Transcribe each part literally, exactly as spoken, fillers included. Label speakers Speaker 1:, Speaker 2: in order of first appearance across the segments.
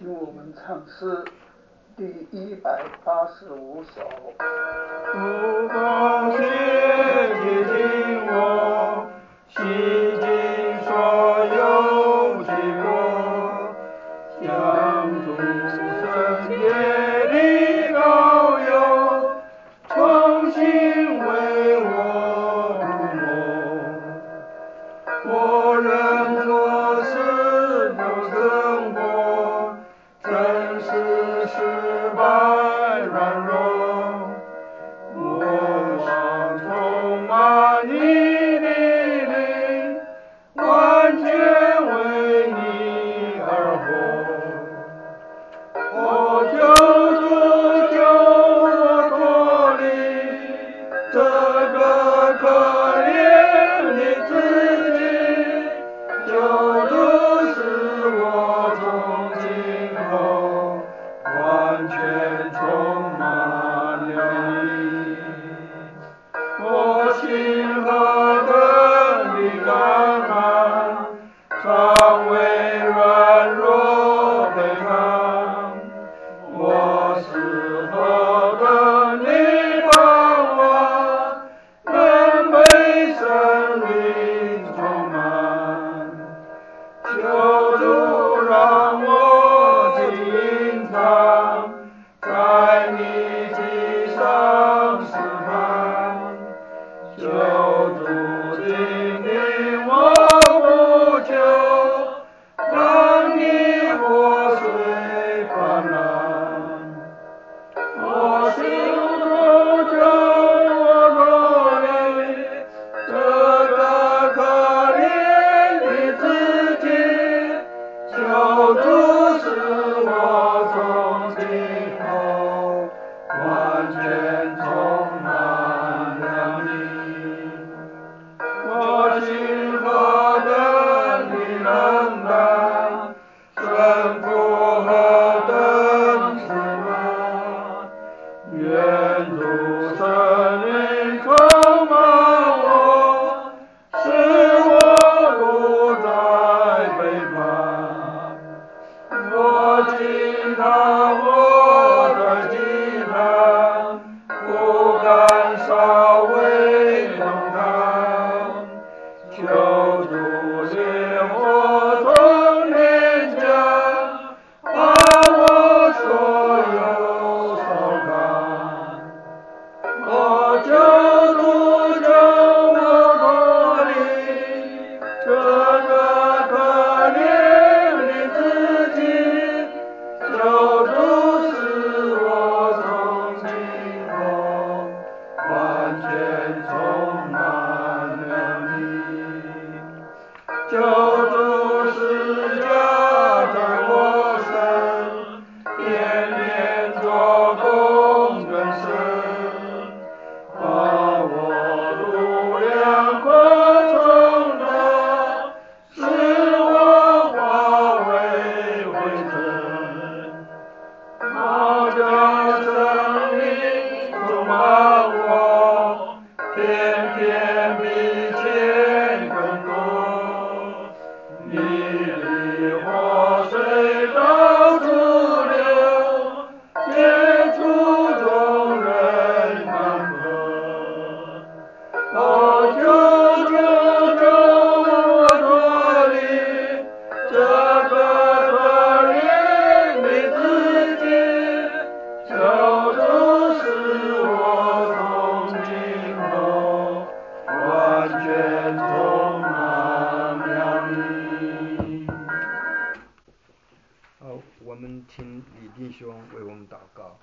Speaker 1: 请我们唱诗第一百八十五首。
Speaker 2: 不公谢接近我，洗净所有罪过，将主圣洁的膏油重新为我涂抹。我人做事不胜过，真是失败软弱。我望充满你的灵，完全为你而活。我求主救我脱离这个可怜的自己，求主使我从今后完全充满了你。我心何等的干旱，肠胃软弱悲叹，我是何等的盼望，能被圣灵充满。求主让我的隐藏在你的上试探，求主听听我呼求，让你活水泛滥。我心中救我脱离这个可怜的自己，求主使我从今后完全充满了你。我心何等的冷淡，顺服何等自满，愿主圣灵充满我，使我不再背叛。我吉他我的吉他，不敢稍微动弹，求主烈火从脸颊，把我所有烧干。我求主救我脱离这个可怜的自己，求主使我从今后完全充满了你。求主施加在我身，天天做工更深，把我度量扩充的，使我化为灰尘。好叫圣灵充满我，天天比前更多。你的活水到处流，接触众人满渴。哦，求主救我脱离这个可怜的自己，求主使我从今后完全充满了你。
Speaker 3: 好，我们请李弟兄为我们祷告。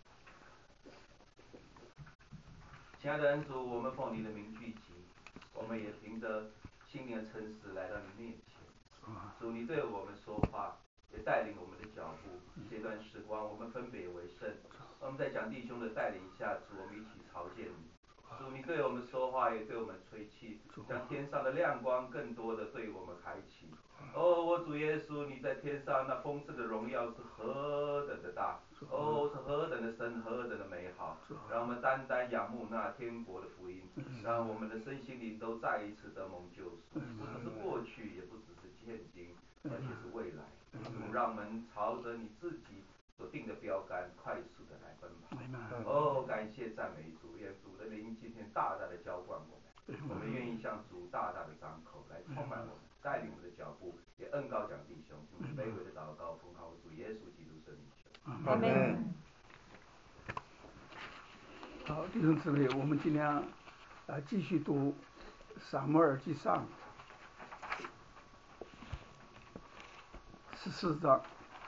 Speaker 4: 亲爱的恩主，我们奉你的名聚集，我们也凭着心灵的诚实来到你面前。主，你对我们说话，也带领我们的脚步。这段时光，我们分别为圣。我们在讲弟兄的带领下，主，我们一起朝见你。主，你对我们说话，也对我们吹气，将天上的亮光更多的对我们开启。哦，我主耶稣，你在天上那丰盛的荣耀是何等的大，哦，是何等的深，何等的美好。让我们单单仰慕那天国的福音，让我们的身心灵都再一次的蒙救赎，不只是过去，也不只是现今， 而且是未来。主让我们朝着你自己所定的标杆，快速的来奔跑。哦，感谢赞美主，愿主的灵今天大大的浇灌我们，我们愿意向主大大的张口来充满我们，带领我们的脚步，也恩高讲弟兄，我们卑微的祷告，奉靠主耶稣基督圣名求。
Speaker 2: 阿门。
Speaker 5: 好，弟兄姊妹，我们今天啊继续读撒母耳记上十四章。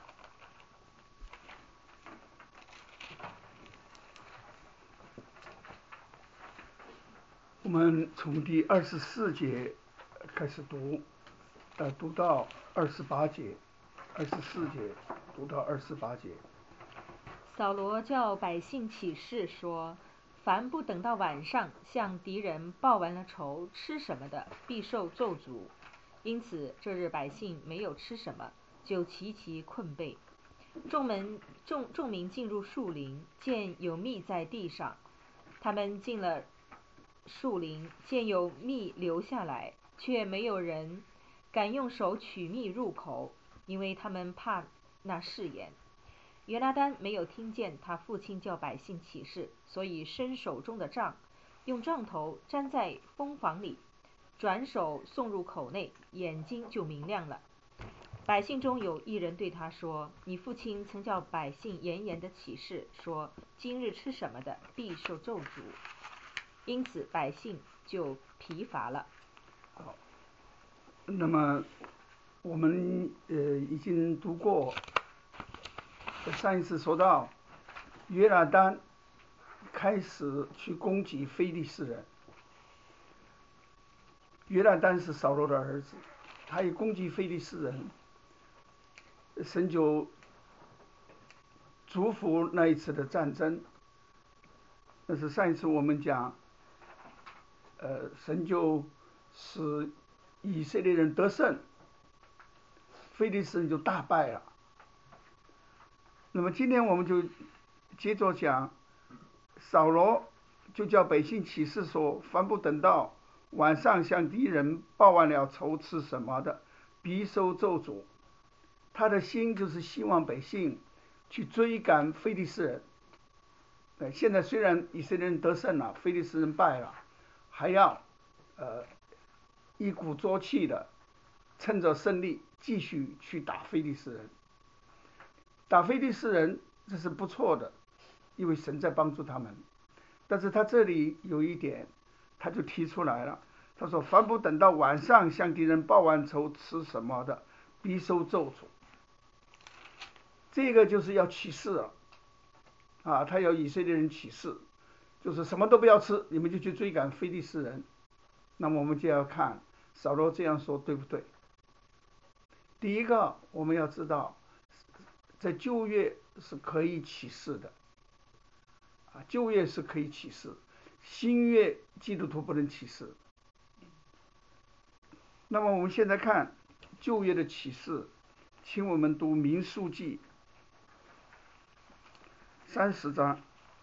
Speaker 5: 我们从第二十四节开始读，呃，读到二十八节，二十四节读到二十八节。
Speaker 6: 扫罗叫百姓起誓说，凡不等到晚上向敌人报完了仇，吃什么的，必受咒诅。因此这日百姓没有吃什么，就齐齐困惫。众门众众民进入树林，见有蜜在地上，他们进了树林，见有蜜流下来，却没有人敢用手取蜜入口，因为他们怕那誓言。约拿单没有听见他父亲叫百姓起誓，所以伸手中的杖，用杖头粘在蜂房里，转手送入口内，眼睛就明亮了。百姓中有一人对他说，你父亲曾叫百姓严严的起誓，说今日吃什么的，必受咒诅。因此百姓就疲乏了。
Speaker 5: 好，那么我们呃已经读过，上一次说到约拿单开始去攻击非利士人。约拿单是扫罗的儿子，他一攻击非利士人，神就祝福那一次的战争。但是上一次我们讲，呃，神就使以色列人得胜，非利士人就大败了。那么今天我们就接着讲，扫罗就叫百姓起誓说，凡不等到晚上向敌人报完了仇吃什么的，必受咒诅。他的心就是希望百姓去追赶非利士人。呃，现在虽然以色列人得胜了，非利士人败了，还要呃一鼓作气的趁着胜利继续去打非利士人。打非利士人这是不错的，因为神在帮助他们。但是他这里有一点，他就提出来了，他说凡不等到晚上向敌人报完仇吃什么的，必受咒诅。这个就是要起誓了啊，他要以色列人起誓，就是什么都不要吃，你们就去追赶非利士人。那么我们就要看扫罗这样说对不对。第一个我们要知道，在旧约是可以起誓的啊，旧约是可以起誓，新约基督徒不能起誓。那么我们现在看旧约的起誓，请我们读民数记三十章，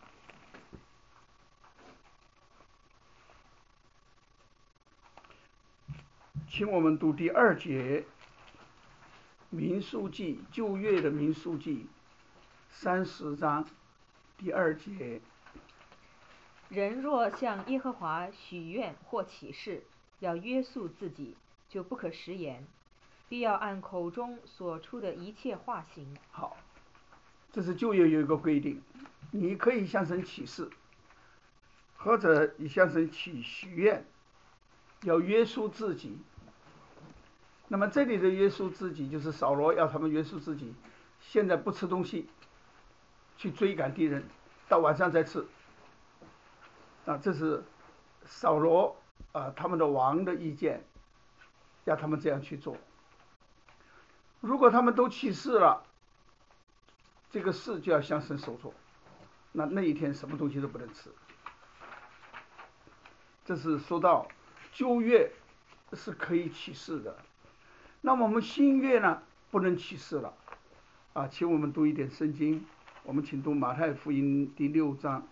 Speaker 5: 请我们读第二节，民数记，旧约的民数记三十章第二节。
Speaker 6: 人若向耶和华许愿或起誓，要约束自己，就不可食言，必要按口中所出的一切话行。
Speaker 5: 好，这是旧约有一个规定，你可以向神起誓，或者你向神起许愿，要约束自己。那么这里的约束自己，就是扫罗要他们约束自己，现在不吃东西，去追赶敌人，到晚上再吃。啊，这是扫罗啊他们的王的意见，要他们这样去做。如果他们都起誓了，这个誓就要向神守住，那那一天什么东西都不能吃。这是说到旧约是可以起誓的。那么我们新约呢，不能起誓了啊，请我们读一点圣经，我们请读马太福音第六章。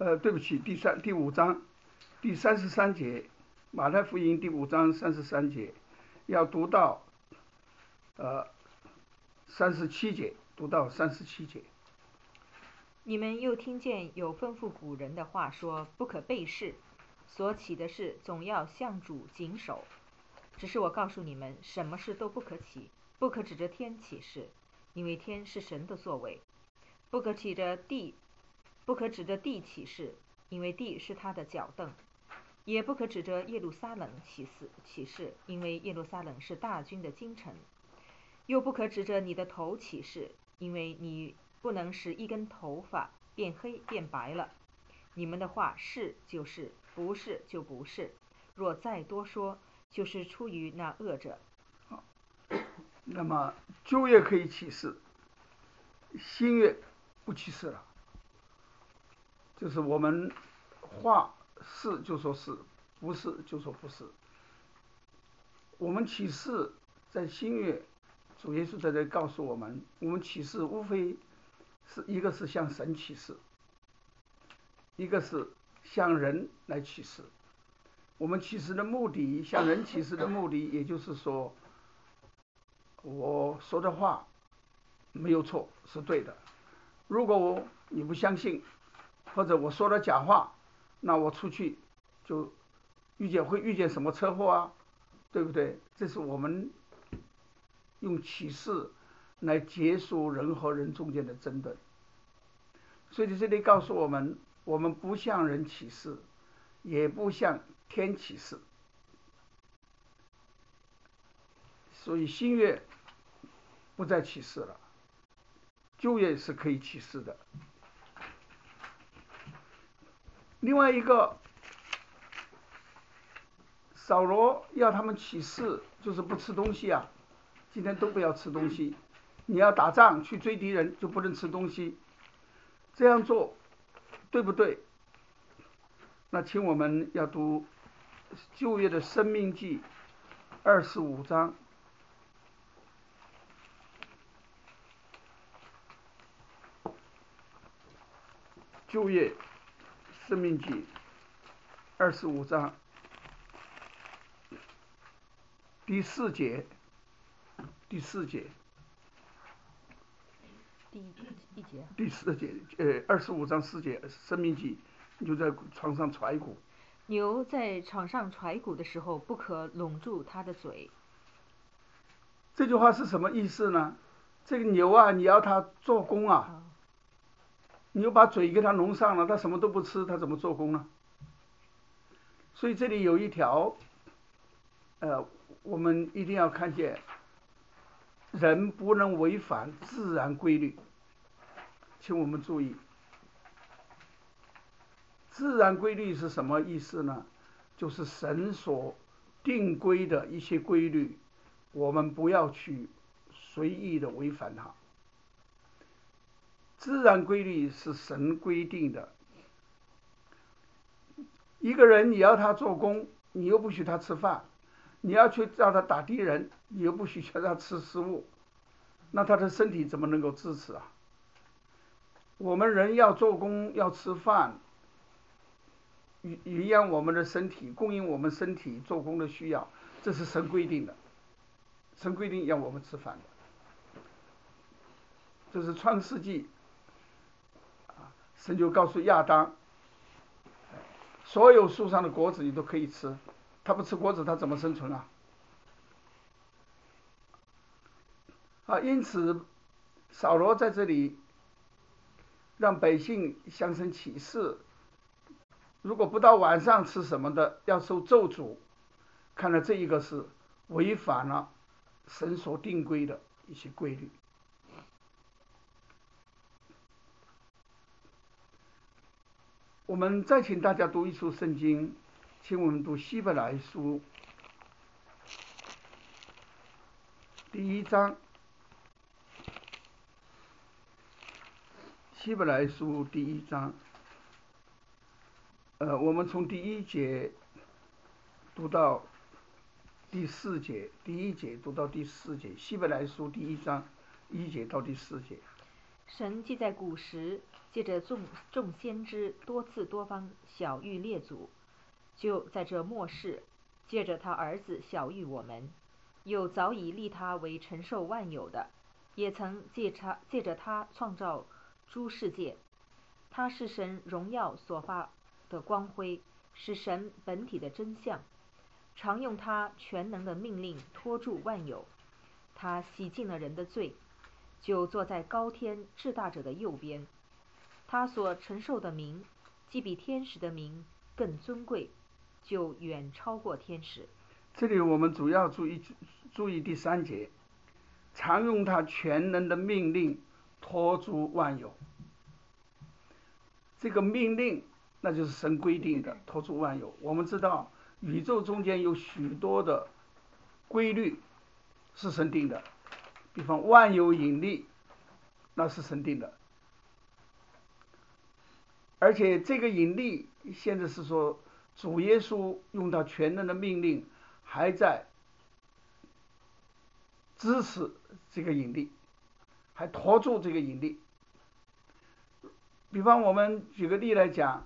Speaker 5: 呃，对不起，第三第五章第三十三节，马太福音第五章三十三节，要读到呃三十七节，读到三十七节。
Speaker 6: 你们又听见有吩咐古人的话说，不可背誓，所起的事总要向主谨守。只是我告诉你们，什么事都不可起，不可指着天起誓，因为天是神的作为；不可指着地，不可指着地起誓，因为地是他的脚凳；也不可指着耶路撒冷起誓，起誓，因为耶路撒冷是大军的京城；又不可指着你的头起誓，因为你不能使一根头发变黑变白了。你们的话是就是，不是就不是。若再多说，就是出于那恶者。
Speaker 5: 那么旧约可以起誓，新约不起誓了。就是我们话是就说是，不是就说不是。我们起誓在新约，主耶稣在这告诉我们，我们起誓无非是一个是向神起誓，一个是向人来起誓。我们起誓的目的，向人起誓的目的，也就是说，我说的话没有错，是对的。如果我你不相信，或者我说的假话，那我出去就遇见会遇见什么车祸啊，对不对？这是我们用起誓来结束人和人中间的争论。所以这里告诉我们，我们不向人起誓，也不向天起誓。所以新约不再起誓了，旧约是可以起誓的。另外一个，扫罗要他们起誓，就是不吃东西啊，今天都不要吃东西。你要打仗去追敌人，就不能吃东西。这样做对不对？那请我们要读旧约的申命记二十五章。旧约申命记二十五章第四节，第四节，
Speaker 6: 第一节，
Speaker 5: 第四节，呃，二十五章四节，申命记，你就在床上踹鼓。
Speaker 6: 牛在场上踹鼓的时候，不可拢住它的嘴。
Speaker 5: 这句话是什么意思呢？这个牛啊，你要它做工啊，
Speaker 6: 啊
Speaker 5: 你又把嘴给它弄上了，它什么都不吃，它怎么做工呢？所以这里有一条，呃，我们一定要看见，人不能违反自然规律，请我们注意。自然规律是什么意思呢？就是神所定规的一些规律，我们不要去随意的违反它。自然规律是神规定的。一个人你要他做工，你又不许他吃饭；你要去叫他打敌人，你又不许叫他吃食物，那他的身体怎么能够支持啊？我们人要做工要吃饭，营养我们的身体，供应我们身体做工的需要，这是神规定的。神规定要我们吃饭的，这是创世纪。神就告诉亚当，所有树上的果子你都可以吃，他不吃果子他怎么生存啊？啊，因此扫罗在这里让百姓向神起誓，如果不到晚上吃什么的要受咒诅，看来这一个是违反了神所定规的一些规律。我们再请大家读一处圣经，请我们读希伯来书第一章。希伯来书第一章，呃，我们从第一节读到第四节，第一节读到第四节，希伯来书第一章一节到第四节。
Speaker 6: 神既在古时借着众众先知多次多方晓谕列祖，就在这末世，借着他儿子晓谕我们，又早已立他为承受万有的，也曾借他借着他创造诸世界。他是神荣耀所发的光辉，是神本体的真相，常用他全能的命令托住万有。他洗净了人的罪，就坐在高天至大者的右边。他所承受的名，既比天使的名更尊贵，就远超过天使。
Speaker 5: 这里我们主要注意注意第三节，常用他全能的命令托住万有。这个命令那就是神规定的，托住万有。我们知道宇宙中间有许多的规律是神定的，比方万有引力，那是神定的。而且这个引力现在是说主耶稣用他全能的命令还在支持这个引力，还托住这个引力。比方我们举个例来讲，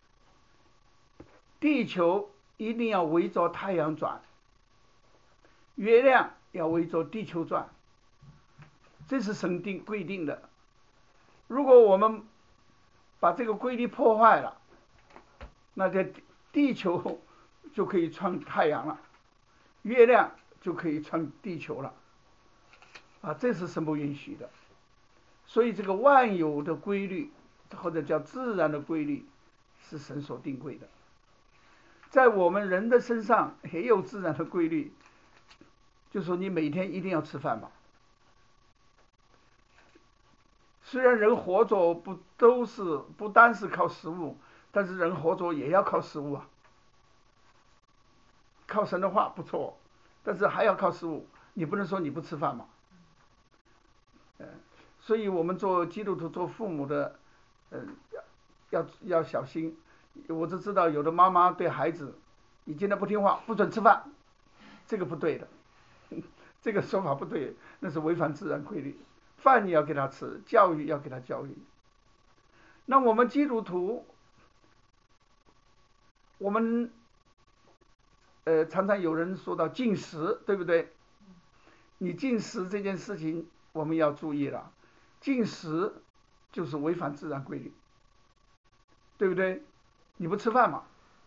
Speaker 5: 地球一定要围着太阳转，月亮要围着地球转，这是神定规定的。如果我们把这个规律破坏了，那这地球就可以穿太阳了，月亮就可以穿地球了，啊，这是神不允许的。所以这个万有的规律，或者叫自然的规律，是神所定规的。在我们人的身上也有自然的规律，就说你每天一定要吃饭吧。虽然人活着不都是不单是靠食物，但是人活着也要靠食物啊。靠神的话不错，但是还要靠食物，你不能说你不吃饭嘛。嗯，所以我们做基督徒做父母的，嗯，要要小心。我只知道有的妈妈对孩子，你今天不听话不准吃饭，这个不对的，这个说法不对，那是违反自然规律。饭你要给他吃，教育要给他教育。那我们基督徒，我们呃常常有人说到禁食，对不对？你禁食这件事情我们要注意了，禁食就是违反自然规律，对不对？你不吃饭嘛？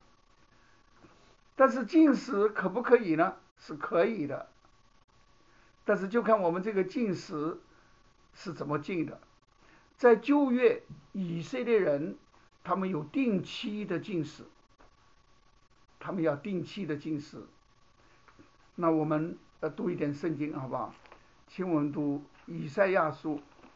Speaker 5: 但是禁食可不可以呢？是可以的，但是就看我们这个禁食是怎么禁的。在旧约，以色列人他们有定期的禁食，他们要定期的禁食。那我们呃读一点圣经好不好？请我们读以赛亚书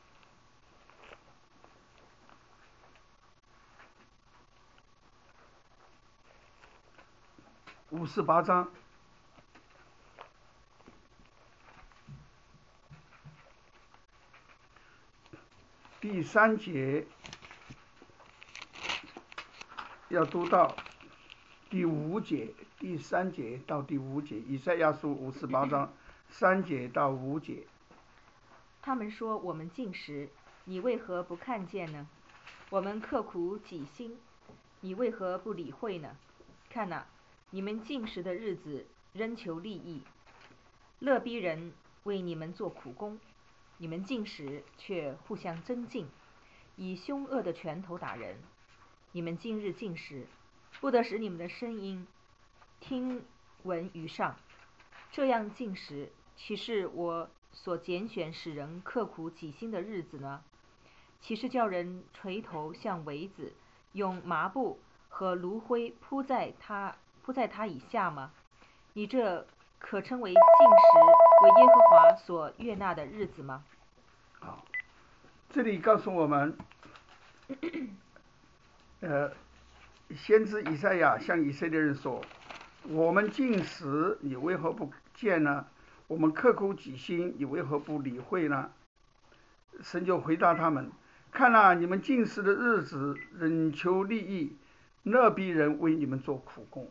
Speaker 5: 五十八章第三节，要读到第五节，第三节到第五节，以赛亚书五十八章三节到五节。
Speaker 6: 他们说我们禁食，你为何不看见呢？我们刻苦己心，你为何不理会呢？看哪，你们禁食的日子仍求利益，勒逼人为你们做苦工。你们禁食却互相争竞，以凶恶的拳头打人。你们今日禁食，不得使你们的声音听闻于上。这样禁食，岂是我所拣选使人刻苦己心的日子呢？岂是叫人垂头像苇子，用麻布和炉灰铺在他铺在他以下吗？你这可称为禁食，为耶和华所悦纳的日子吗？
Speaker 5: 好，这里告诉我们，呃，先知以赛亚向以色列人说：“我们禁食，你为何不见呢？我们刻苦己心，你为何不理会呢？”神就回答他们：“看啊，你们禁食的日子，忍求利益，勒逼人为你们做苦工。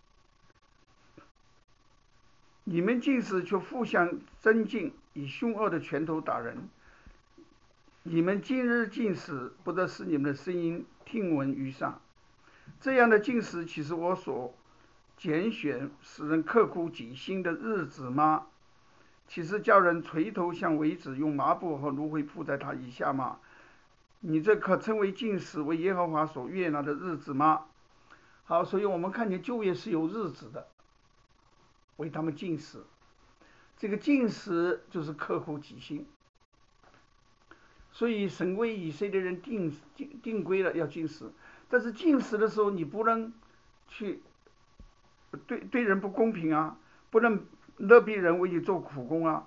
Speaker 5: 你们禁食却互相争竞，以凶恶的拳头打人。 你们今日禁食，不得使你们的声音听闻于上。这样的禁食，岂是我所拣选使人刻苦己心的日子吗？岂是叫人垂头像苇子，用麻布和芦荟铺在他以下吗？你这可称为禁食，为耶和华所悦纳的日子吗？好，所以我们看见旧约是有日子的，为他们禁食。这个禁食就是刻苦己心，所以神为以色列人定定定规了要禁食。但是禁食的时候，你不能去对对人不公平啊，不能勒逼人为你做苦工啊，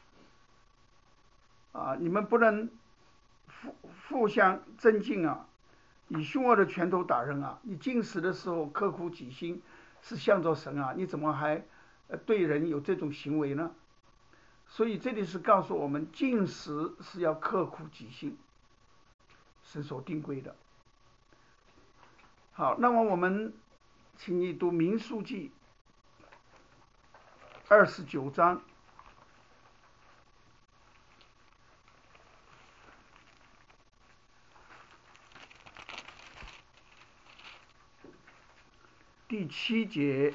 Speaker 5: 啊，你们不能互互相增进啊，以凶恶的拳头打人啊。你禁食的时候刻苦己心，是向着神啊，你怎么还对人有这种行为呢？所以这里是告诉我们，禁食是要刻苦己心，神所定规的。好，那么我们请你读民数记二十九章第七节，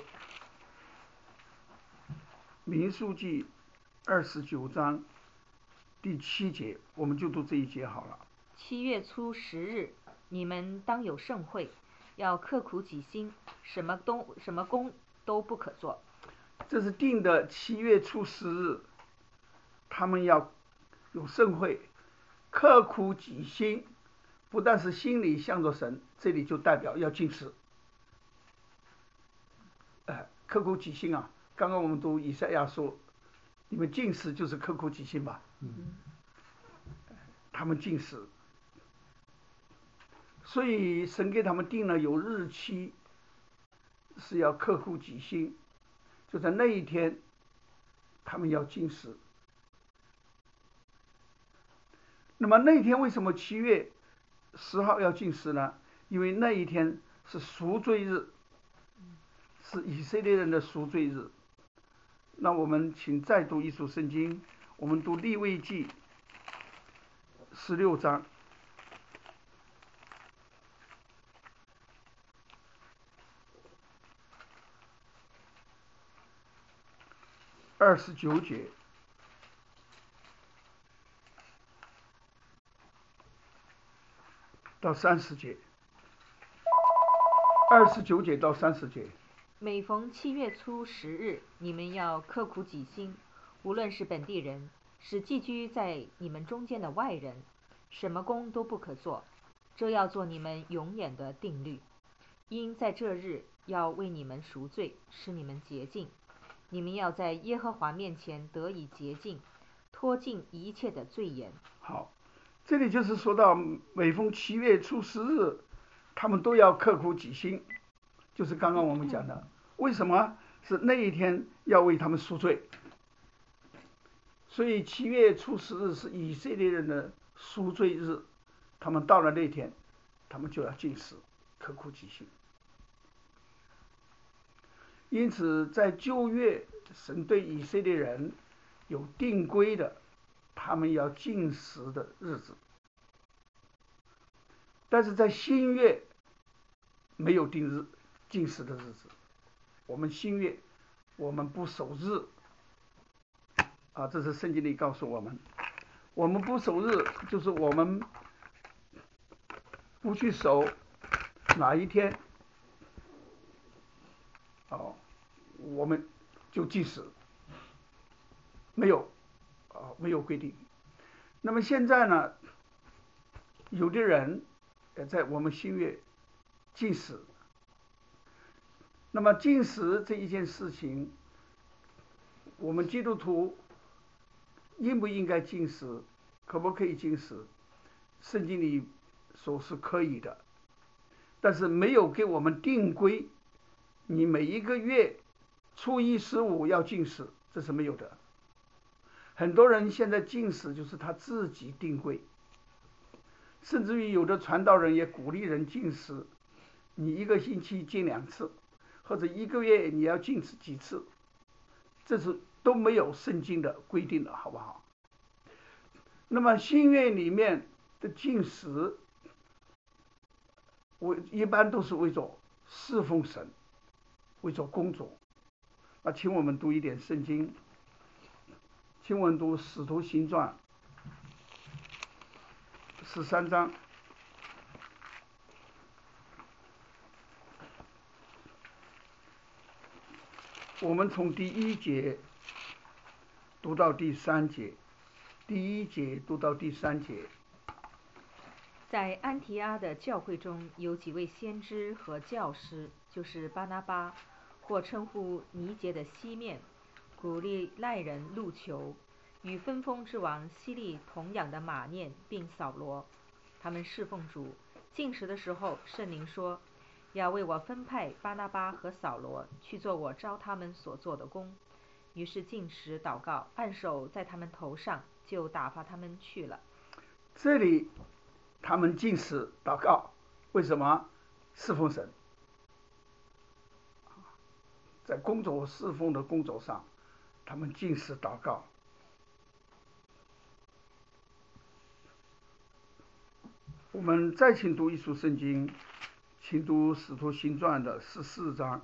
Speaker 5: 民数记二十九章第七节，我们就读这一节好了。
Speaker 6: 七月初十日，你们当有盛会，要刻苦己心，什么东什么工都不可做。
Speaker 5: 这是定的七月初十日，他们要有盛会，刻苦己心，不但是心里向着神，这里就代表要禁食。呃，刻苦己心啊！刚刚我们读以赛亚说，你们禁食就是刻苦己心吧？嗯。他们禁食，所以神给他们定了有日期，是要刻苦己心，就在那一天，他们要禁食。那么那一天为什么七月十号要禁食呢？因为那一天是赎罪日，是以色列人的赎罪日。那我们请再读一处圣经，我们读利未记十六章二十九节到三十节，二十九节到三十节。
Speaker 6: 每逢七月初十日，你们要刻苦己心，无论是本地人，是寄居在你们中间的外人，什么工都不可做，这要做你们永远的定律。因在这日要为你们赎罪，使你们洁净。你们要在耶和华面前得以洁净，脱尽一切的罪盐。
Speaker 5: 好，这里就是说到每逢七月初十日，他们都要刻苦己心，就是刚刚我们讲的。为什么是那一天要为他们赎罪？所以七月初十日是以色列人的赎罪日，他们到了那天，他们就要禁食，刻苦己心。因此在旧约，神对以色列人有定规的，他们要禁食的日子。但是在新约没有定日禁食的日子。我们新约我们不守日啊，这是圣经里告诉我们，我们不守日就是我们不去守哪一天，哦，我们就禁食，没有啊，没有规定。那么现在呢，有的人也在我们新约禁食。那么禁食这一件事情，我们基督徒应不应该禁食，可不可以禁食？圣经里说是可以的，但是没有给我们定规，你每一个月初一十五要禁食，这是没有的。很多人现在禁食就是他自己定规，甚至于有的传道人也鼓励人禁食，你一个星期禁两次，或者一个月你要禁食几次，这是都没有圣经的规定的，好不好？ 那么新约里面的禁食，为一般都是为着侍奉神，为着工作。那请我们读一点圣经，请我们读《使徒行传》十三章。我们从第一节读到第三节，第一节读到第三节。
Speaker 6: 在安提阿的教会中有几位先知和教师，就是巴拿巴，或称呼尼结的西面，古利奈人路求，与分封之王希利同养的马念，并扫罗。他们侍奉主，禁食的时候，圣灵说，要为我分派巴拿巴和扫罗去做我召他们所做的工。于是禁食祷告，按手在他们头上，就打发他们去了。
Speaker 5: 这里他们禁食祷告，为什么？侍奉神，在工作侍奉的工作上，他们禁食祷告。我们再请读一书圣经，请读《使徒行传》的十四章。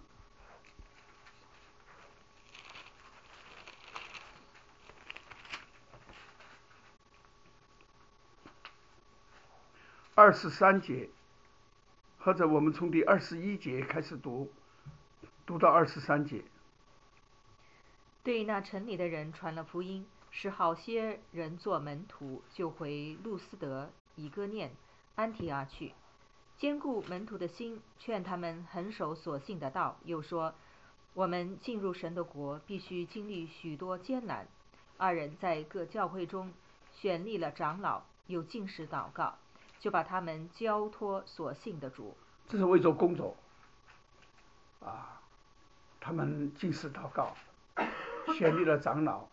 Speaker 5: 二十三节，或者我们从第二十一节开始读，读到二十三节。
Speaker 6: 对那城里的人传了福音，使好些人做门徒，就回路斯德、以哥念、安提阿去，坚固门徒的心，劝他们恒守所信的道。又说，我们进入神的国，必须经历许多艰难。二人在各教会中选立了长老，又禁食祷告，就把他们交托所信的主。
Speaker 5: 这是为着工作啊，他们禁食祷告，选立了长老，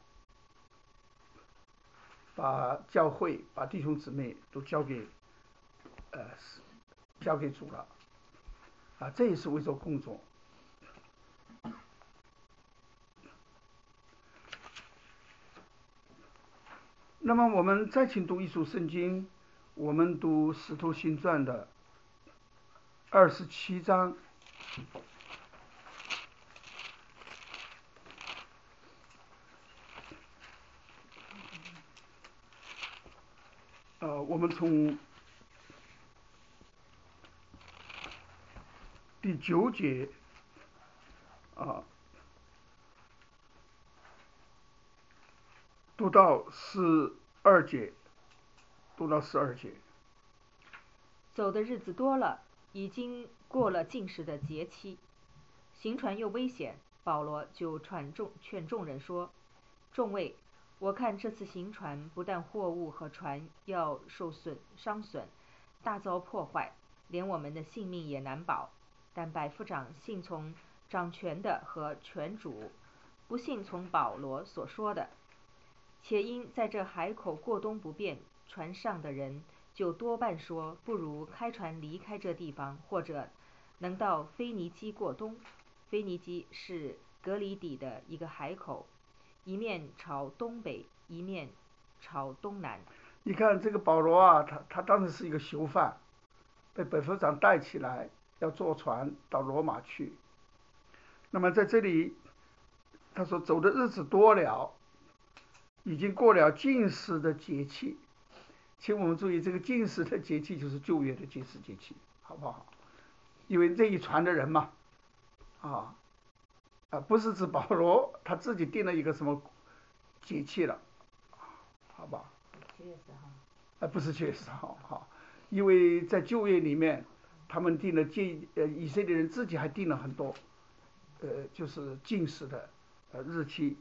Speaker 5: 把教会、把弟兄姊妹都交给呃交给主了啊，这也是为着工作。那么我们再请读一书圣经，我们读《使徒行传》的二十七章。呃，我们从第九节啊读到十二节，读到十二节。
Speaker 6: 走的日子多了，已经过了禁食的节期，行船又危险，保罗就传众劝众人说：众位，我看这次行船不但货物和船要受损伤损，大遭破坏，连我们的性命也难保。但百夫长信从掌权的和权主，不信从保罗所说的。且因在这海口过冬不便，船上的人就多半说，不如开船离开这地方，或者能到腓尼基过冬。腓尼基是格里底的一个海口，一面朝东北，一面朝东南。
Speaker 5: 你看这个保罗啊，他他当时是一个囚犯，被百夫长带起来，要坐船到罗马去。那么在这里，他说走的日子多了，已经过了禁食的节气。请我们注意，这个禁食的节气就是旧约的禁食节气，好不好？因为这一船的人嘛，啊啊，不是指保罗他自己定了一个什么节气了，好吧？
Speaker 6: 七月十号。
Speaker 5: 啊，不是七月十号，哈，因为在旧约里面，他们定了禁，呃，以色列人自己还定了很多，呃，就是禁食的呃日期，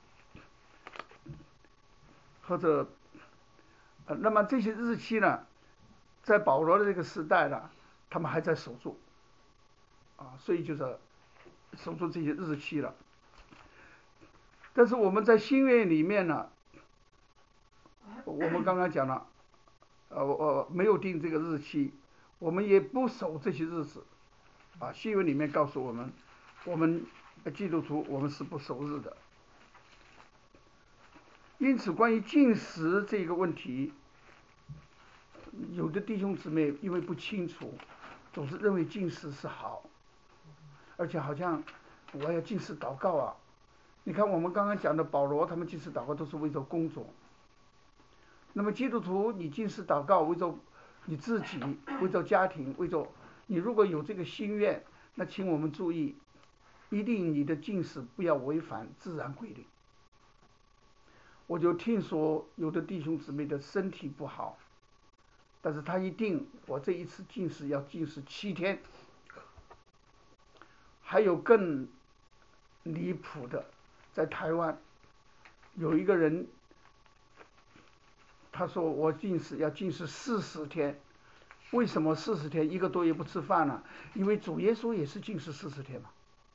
Speaker 5: 或者，呃，那么这些日期呢，在保罗的这个时代呢，他们还在守住，啊，所以就是守住这些日期了。但是我们在新约里面呢，我们刚刚讲了，呃，我没有定这个日期，我们也不守这些日子，啊，新约里面告诉我们，我们基督徒我们是不守日的。 因此，关于禁食这个问题，有的弟兄姊妹因为不清楚，总是认为禁食是好，而且好像我要禁食祷告啊。你看我们刚刚讲的保罗，他们禁食祷告都是为着工作。那么基督徒，你禁食祷告为着你自己，为着家庭，为着你如果有这个心愿，那请我们注意，一定你的禁食不要违反自然规律。我就听说有的弟兄姊妹的身体不好，但是他一定我这一次禁食要禁食七天。还有更离谱的，在台湾有一个人，他说我禁食要禁食四十天。为什么四十天一个多月不吃饭呢？因为主耶稣也是禁食四十天嘛。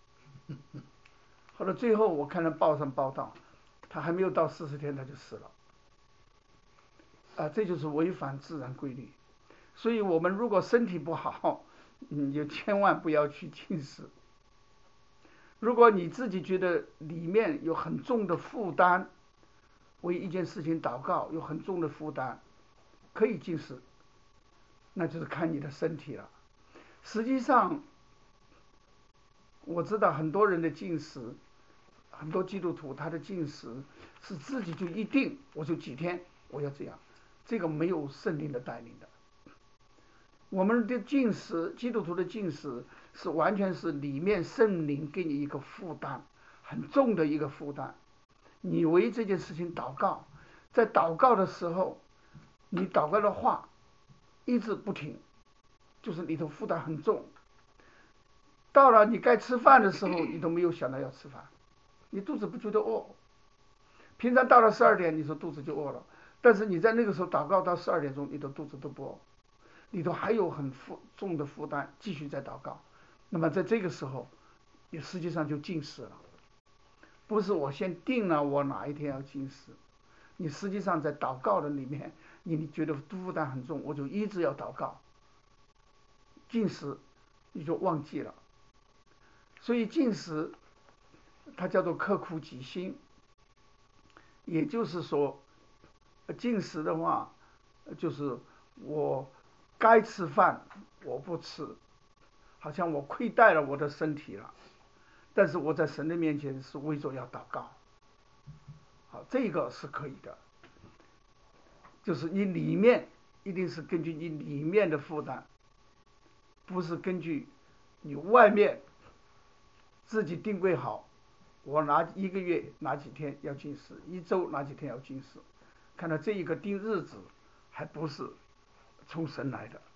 Speaker 5: 后来最后我看到报上报道，他还没有到四十天他就死了。啊，这就是违反自然规律。所以我们如果身体不好，你就千万不要去禁食。如果你自己觉得里面有很重的负担，为一件事情祷告有很重的负担，可以禁食，那就是看你的身体了。实际上，我知道很多人的禁食，很多基督徒他的禁食是自己就一定我就几天我要这样，这个没有圣灵的带领的。我们的禁食，基督徒的禁食是完全是里面圣灵给你一个负担，很重的一个负担。你为这件事情祷告，在祷告的时候，你祷告的话一直不停，就是里头负担很重。到了你该吃饭的时候，你都没有想到要吃饭，你肚子不觉得饿。平常到了十二点，你说肚子就饿了，但是你在那个时候祷告到十二点钟，你的肚子都不饿。里头还有很负重的负担，继续在祷告。那么在这个时候，也实际上就禁食了。不是我先定了我哪一天要禁食，你实际上在祷告的里面，你觉得负担很重，我就一直要祷告。禁食你就忘记了。所以禁食它叫做刻苦己心，也就是说，禁食的话，就是我该吃饭我不吃，好像我亏待了我的身体了，但是我在神的面前是为着要祷告。好，这个是可以的，就是你里面一定是根据你里面的负担，不是根据你外面自己定规好，我哪一个月哪几天要禁食，一周哪几天要禁食。看到这一个定日子还不是从神来的。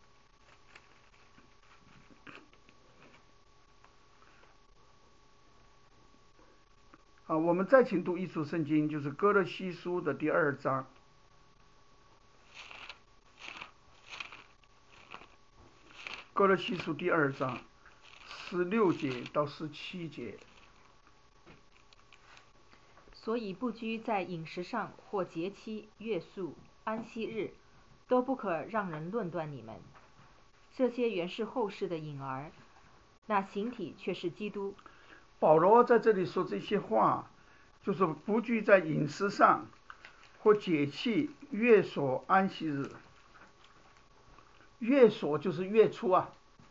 Speaker 5: 啊，我们再请读一处圣经，就是哥罗西书的第二章。哥罗西书第二章十六节到十七节。
Speaker 6: 所以不拘在饮食上或节期、月数、安息日，都不可让人论断你们。这些原是后世的影儿，那形体却是基督。
Speaker 5: 保罗在这里说这些话，就是不拘在饮食上或节期、月所、安息日。月所就是月初啊，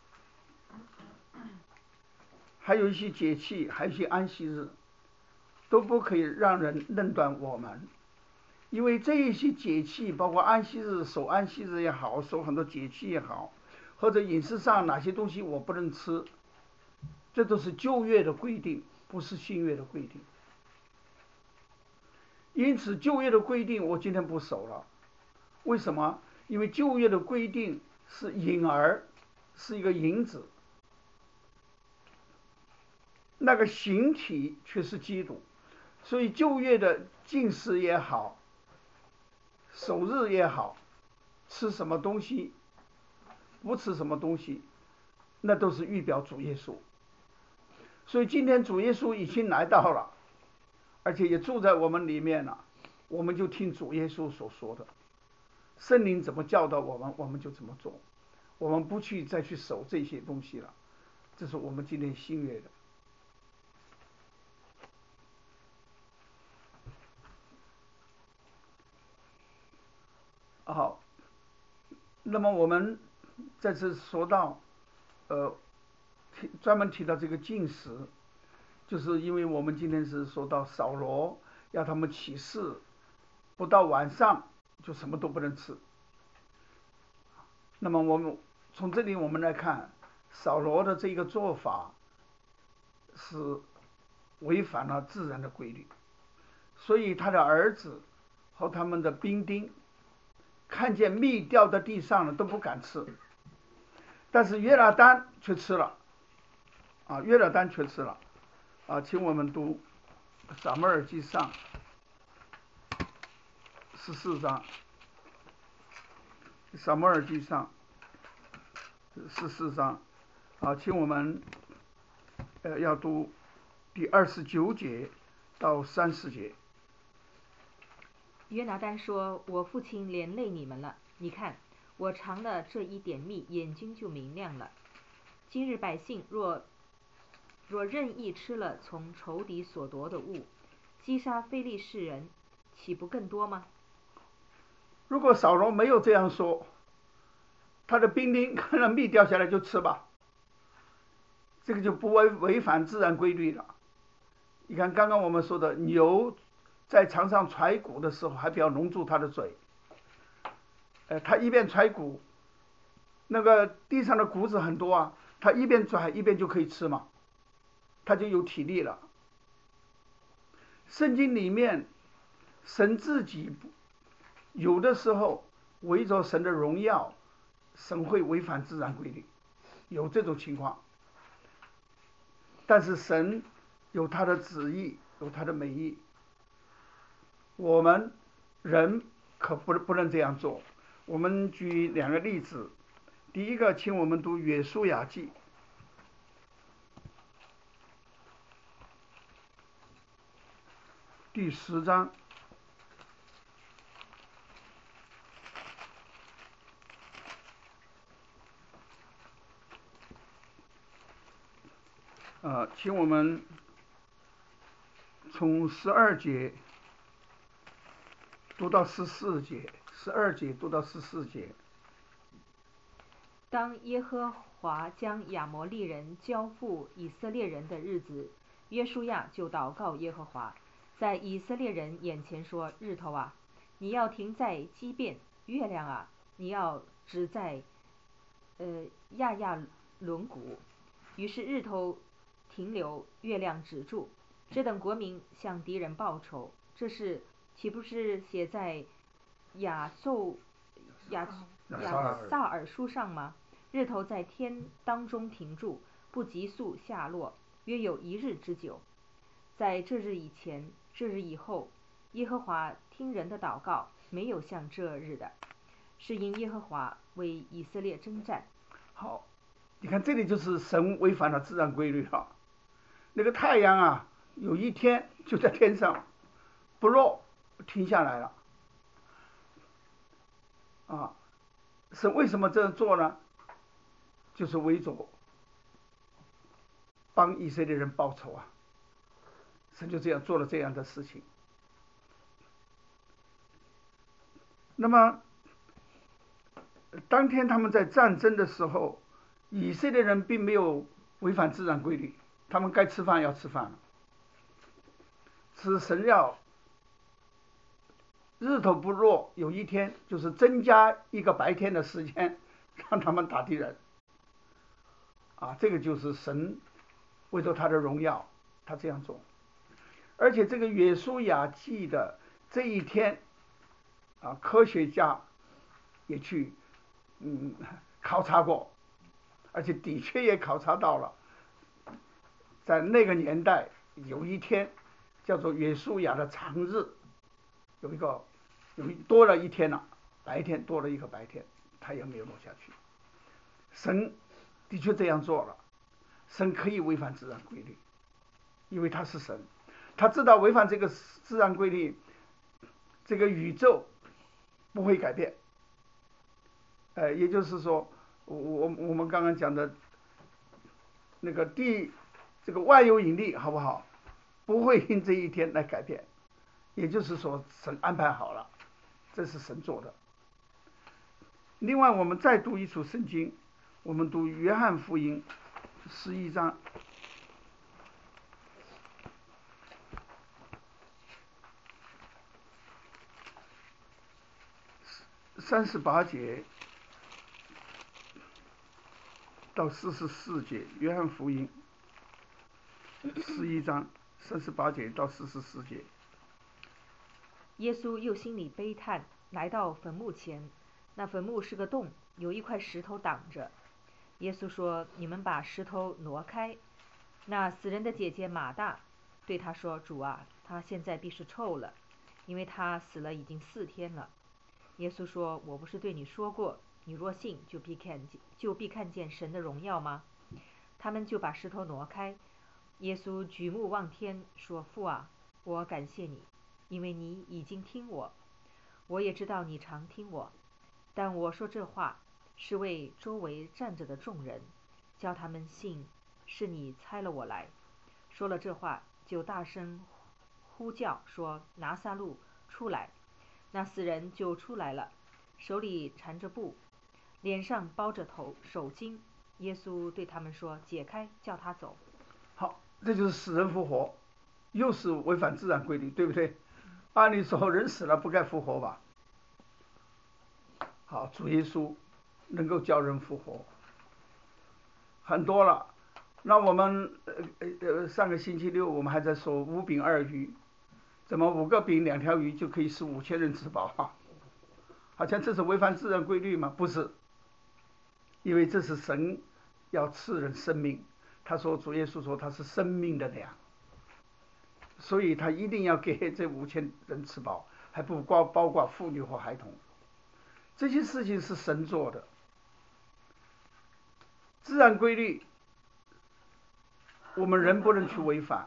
Speaker 5: 还有一些节气，还有一些安息日，都不可以让人论断我们。因为这一些节气，包括安息日、守安息日也好，守很多节气也好，或者饮食上哪些东西我不能吃，这都是旧约的规定，不是新约的规定。因此旧约的规定我今天不守了。为什么？因为旧约的规定是影儿，是一个影子，那个形体却是基督。所以旧约的禁食也好，守日也好，吃什么东西不吃什么东西，那都是预表主耶稣。所以今天主耶稣已经来到了，而且也住在我们里面了，我们就听主耶稣所说的，圣灵怎么教导我们，我们就怎么做，我们不去再去守这些东西了。这是我们今天新约的。 好，那么我们再次说到，呃，提专门提到这个禁食，就是因为我们今天是说到扫罗要他们起誓，不到晚上就什么都不能吃。那么我们从这里我们来看，扫罗的这个做法是违反了自然的规律，所以他的儿子和他们的兵丁看见蜜掉在地上了都不敢吃，但是约拿单却吃了，啊，约拿单却吃了，啊，请我们读撒母耳记上十四章，撒母耳记上十四章，啊，请我们呃要读第二十九节到三十节。
Speaker 6: 约拿单说：“我父亲连累你们了。你看，我尝了这一点蜜，眼睛就明亮了。今日百姓若若任意吃了从仇敌所夺的物，击杀非利士人，岂不更多吗？”
Speaker 5: 如果扫罗没有这样说，他的兵丁看到蜜掉下来就吃吧，这个就不违违反自然规律了。你看刚刚我们说的牛在场上踹鼓的时候，还不要拢住它的嘴，呃，它一边踹鼓，那个地上的谷子很多啊，它一边拽一边就可以吃嘛，它就有体力了。圣经里面，神自己有的时候为着神的荣耀，神会违反自然规律，有这种情况。但是神有他的旨意，有他的美意。我们人可不不能这样做。我们举两个例子，第一个，请我们读约书亚记第十章。呃，请我们从十二节读到十四节，十二节读到十四节。
Speaker 6: 当耶和华将亚摩利人交付以色列人的日子，约书亚就祷告耶和华，在以色列人眼前说：“日头啊，你要停在基遍；月亮啊，你要止在呃亚亚伦谷。”于是日头停留，月亮止住，这等国民向敌人报仇。这是岂不是写在亚奏亚亚萨尔书上吗？日头在天当中停住，不急速下落，约有一日之久。在这日以前，这日以后，耶和华听人的祷告，没有像这日的，是因耶和华为以色列征战。
Speaker 5: 好，你看这里就是神违反了自然规律啊。那个太阳啊，有一天就在天上不落，停下来了。啊，神为什么这样做呢？就是为着帮以色列人报仇啊，神就这样做了这样的事情。那么当天他们在战争的时候，以色列人并没有违反自然规律，他们该吃饭要吃饭了，是神要日头不落，有一天就是增加一个白天的时间，让他们打敌人。啊，这个就是神为着他的荣耀，他这样做。而且这个约书亚记的这一天，啊，科学家也去嗯考察过，而且的确也考察到了，在那个年代有一天叫做约书亚的长日，有一个有一多了一天了，白天多了一个白天，太阳没有落下去。神的确这样做了，神可以违反自然规律，因为他是神，他知道违反这个自然规律，这个宇宙不会改变。呃，也就是说，我我我们刚刚讲的那个地，这个万有引力好不好，不会因这一天来改变。也就是说，神安排好了，这是神做的。 另外，我们再读一处圣经，我们读约翰福音十一章三十八节到四十四节，约翰福音十一章三十八节到四十四节。
Speaker 6: 耶稣又心里悲叹，来到坟墓前，那坟墓是个洞，有一块石头挡着。耶稣说：“你们把石头挪开。”那死人的姐姐马大对他说：“主啊，他现在必是臭了，因为他死了已经四天了。”耶稣说：“我不是对你说过，你若信，就必看见，就必看见神的荣耀吗？”他们就把石头挪开。耶稣举目望天，说：“父啊，我感谢你，因为你已经听我。我也知道你常听我，但我说这话是为周围站着的众人，叫他们信是你差了我来。”说了这话，就大声呼叫说：“拿撒路出来！”那死人就出来了，手里缠着布，脸上包着头手巾。耶稣对他们说：“解开，叫他走。”
Speaker 5: 好，这就是死人复活，又是违反自然规律，对不对？按理说人死了不该复活吧？好，主耶稣能够叫人复活，很多了。那我们呃呃上个星期六我们还在说五饼二鱼，怎么五个饼两条鱼就可以使五千人吃饱啊？好像这是违反自然规律吗？不是，因为这是神要赐人生命。他说主耶稣说他是生命的粮，所以他一定要给这五千人吃饱，还不包包括妇女和孩童。这些事情是神做的，自然规律我们人不能去违反。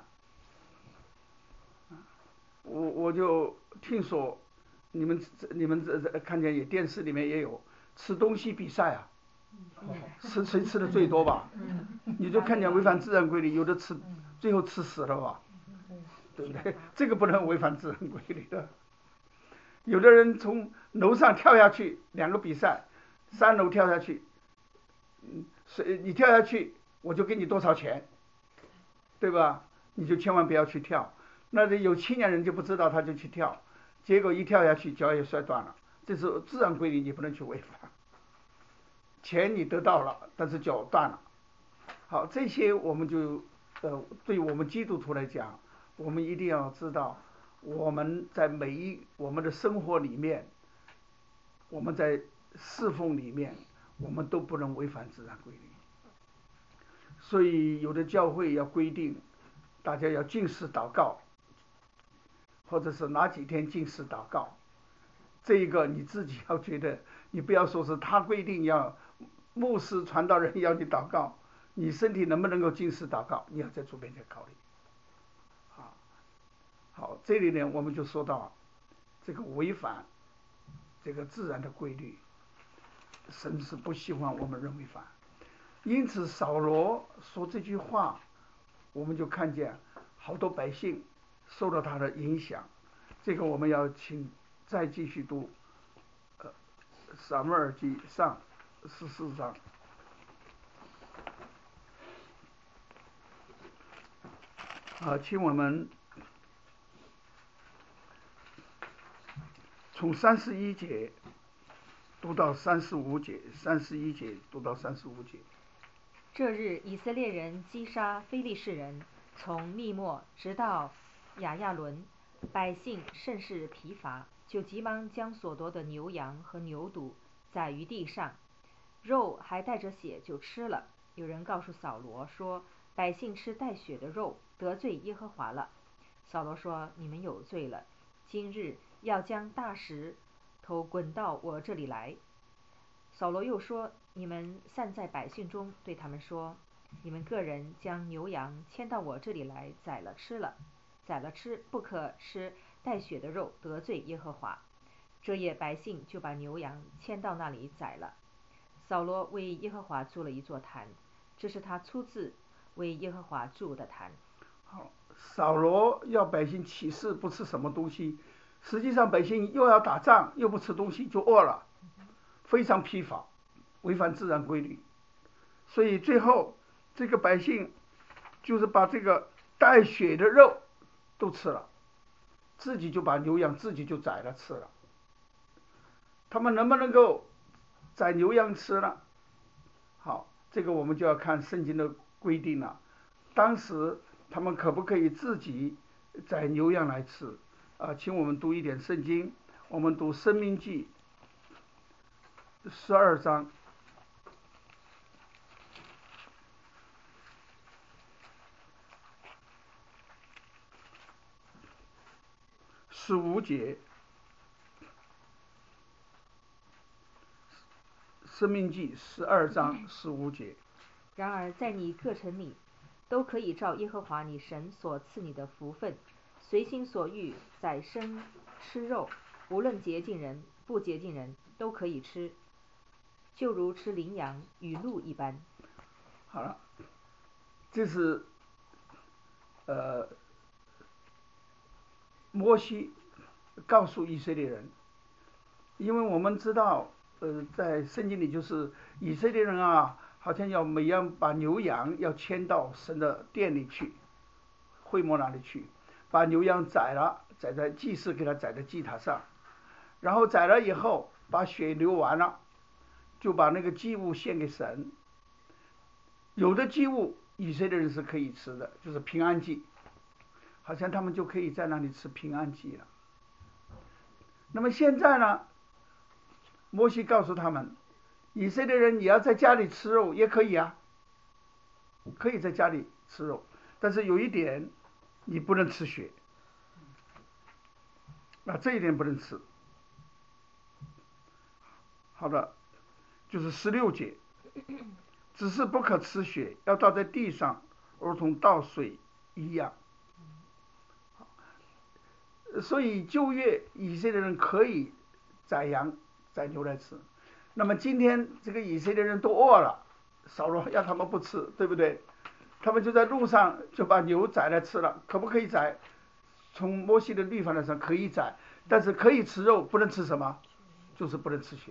Speaker 5: 我我就听说你们你们这这看见也电视里面也有吃东西比赛啊，吃谁吃的最多吧？你就看见违反自然规律，有的吃最后吃死了吧，对不对？这个不能违反自然规律的。有的人从楼上跳下去，两个比赛，三楼跳下去，嗯，谁你跳下去我就给你多少钱，对吧？你就千万不要去跳。那有青年人就不知道，他就去跳，结果一跳下去脚也摔断了。这是自然规律，你不能去违反。钱你得到了，但是脚断了。好，这些我们就呃，对我们基督徒来讲，我们一定要知道，我们在每一我们的生活里面，我们在侍奉里面，我们都不能违反自然规律。所以有的教会要规定，大家要禁食祷告，或者是哪几天禁食祷告，这一个你自己要觉得，你不要说是他规定要牧师传道人要你祷告，你身体能不能够禁食祷告，你要在主面前考虑。好，好，这里呢我们就说到这个违反这个自然的规律，神是不希望我们人违反。因此扫罗说这句话，我们就看见好多百姓受到他的影响。这个我们要请再继续读呃撒母耳记上十四章。啊，请我们从三十一节读到三十五节，三十一节读到三十五节。
Speaker 6: 这日以色列人击杀非利士人，从密末直到亚亚伦，百姓甚是疲乏，就急忙将所夺的牛羊和牛犊宰于地上，肉还带着血就吃了。有人告诉扫罗说，百姓吃带血的肉，得罪耶和华了。扫罗说，你们有罪了，今日要将大石头滚到我这里来。扫罗又说，你们散在百姓中，对他们说，你们个人将牛羊牵到我这里来，宰了吃了，宰了吃，不可吃带血的肉，得罪耶和华。这夜百姓就把牛羊牵到那里宰了。扫罗为耶和华筑了一座坛，这是他初次为耶和华筑的坛。
Speaker 5: 好，扫罗要百姓起誓不吃什么东西，实际上百姓又要打仗又不吃东西就饿了， 非常疲乏，违反自然规律，所以最后这个百姓就是把这个带血的肉都吃了，自己就把牛羊自己就宰了吃了。他们能不能够宰牛羊吃呢？好，这个我们就要看圣经的规定了。当时他们可不可以自己宰牛羊来吃？啊，请我们读一点圣经，我们读申命记十二章十五节。申命记十二章十五节。
Speaker 6: 然而在你各城里，都可以照耶和华你神所赐你的福分，随心所欲宰生吃肉，无论洁净人不洁净人都可以吃，就如吃羚羊与鹿一般。
Speaker 5: 好了，这是呃摩西告诉以色列人，因为我们知道呃在圣经里就是以色列人啊，好像要每样把牛羊要牵到神的殿里去，会幕那里去，把牛羊宰了，宰在祭司给他宰在祭坛上，然后宰了以后把血流完了，就把那个祭物献给神。有的祭物以色列人是可以吃的，就是平安祭，好像他们就可以在那里吃平安祭了。那么现在呢，摩西告诉他们，以色列人你要在家里吃肉也可以啊，可以在家里吃肉，但是有一点，你不能吃血，啊，这一点不能吃。好的，就是十六节，只是不可吃血，要倒在地上，如同倒水一样。所以旧约以色列人可以宰羊宰牛来吃，那么今天这个以色列人都饿了，扫罗让他们不吃，对不对？他们就在路上就把牛宰来吃了，可不可以宰？从摩西的律法来说可以宰，但是可以吃肉，不能吃什么？就是不能吃血。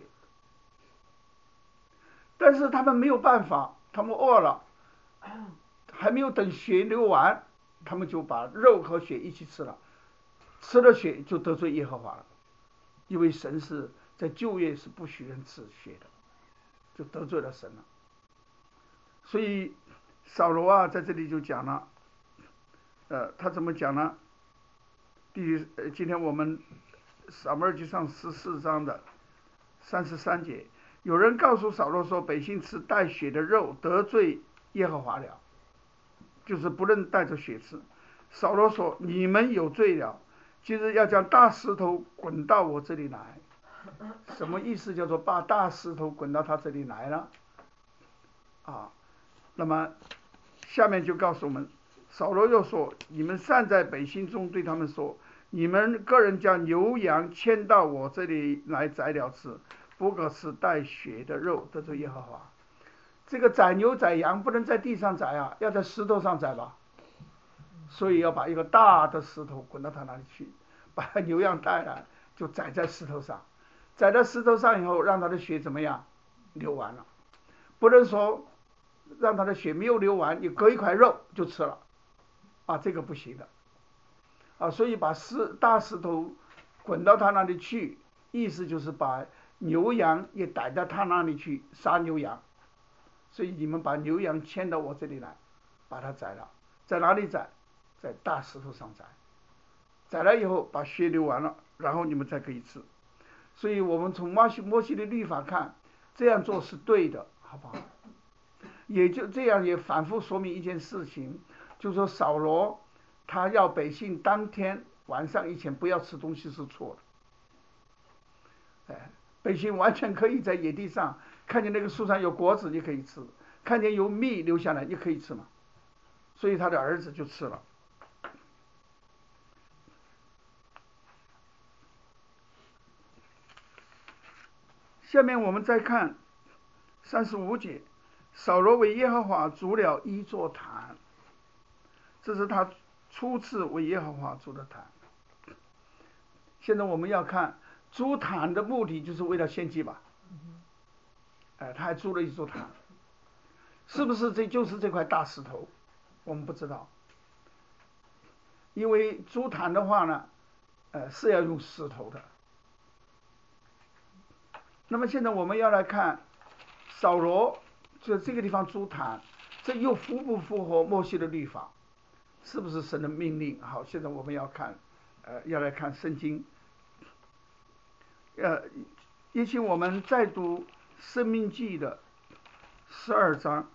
Speaker 5: 但是他们没有办法，他们饿了，还没有等血流完，他们就把肉和血一起吃了，吃了血就得罪耶和华了，因为神是在旧约是不许人吃血的，就得罪了神了。所以扫罗啊在这里就讲了，呃，他怎么讲呢？第呃，今天我们撒母耳记上十四章的三十三节，有人告诉扫罗说，百姓吃带血的肉得罪耶和华了，就是不能带着血吃。扫罗说，你们有罪了，今日要将大石头滚到我这里来。什么意思？叫做把大石头滚到他这里来了啊。那么下面就告诉我们，扫罗又说，你们散在百姓中，对他们说，你们个人将牛羊牵到我这里来宰了吃，不可吃带血的肉，得罪耶和华。这个宰牛宰羊不能在地上宰啊，要在石头上宰吧，所以要把一个大的石头滚到他那里去，把牛羊带来就宰在石头上，宰到石头上以后，让他的血怎么样流完了，不能说让他的血没有流完，你割一块肉就吃了啊，这个不行的啊。所以把石大石头滚到他那里去，意思就是把牛羊也逮到他那里去杀牛羊。所以你们把牛羊牵到我这里来，把它宰了，在哪里宰？在大石头上宰，宰了以后把血流完了，然后你们才可以吃。所以我们从摩西摩西的律法看，这样做是对的，好不好？也就这样也反复说明一件事情，就是说扫罗他要百姓当天晚上以前不要吃东西是错的。哎，百姓完全可以在野地上看见那个树上有果子，你可以吃；看见有蜜流下来，你可以吃嘛。所以他的儿子就吃了。下面我们再看三十五节，扫罗为耶和华筑了一座坛，这是他初次为耶和华筑的坛。现在我们要看筑坛的目的，就是为了献祭吧？ 哎、呃，他还筑了一座坛，是不是这就是这块大石头？我们不知道，因为筑坛的话呢，呃，是要用石头的。那么现在我们要来看扫罗就这个地方筑坛，这又符不符合摩西的律法？是不是神的命令？好，现在我们要看，呃，要来看圣经。呃，也请我们再读《申命记》的十二章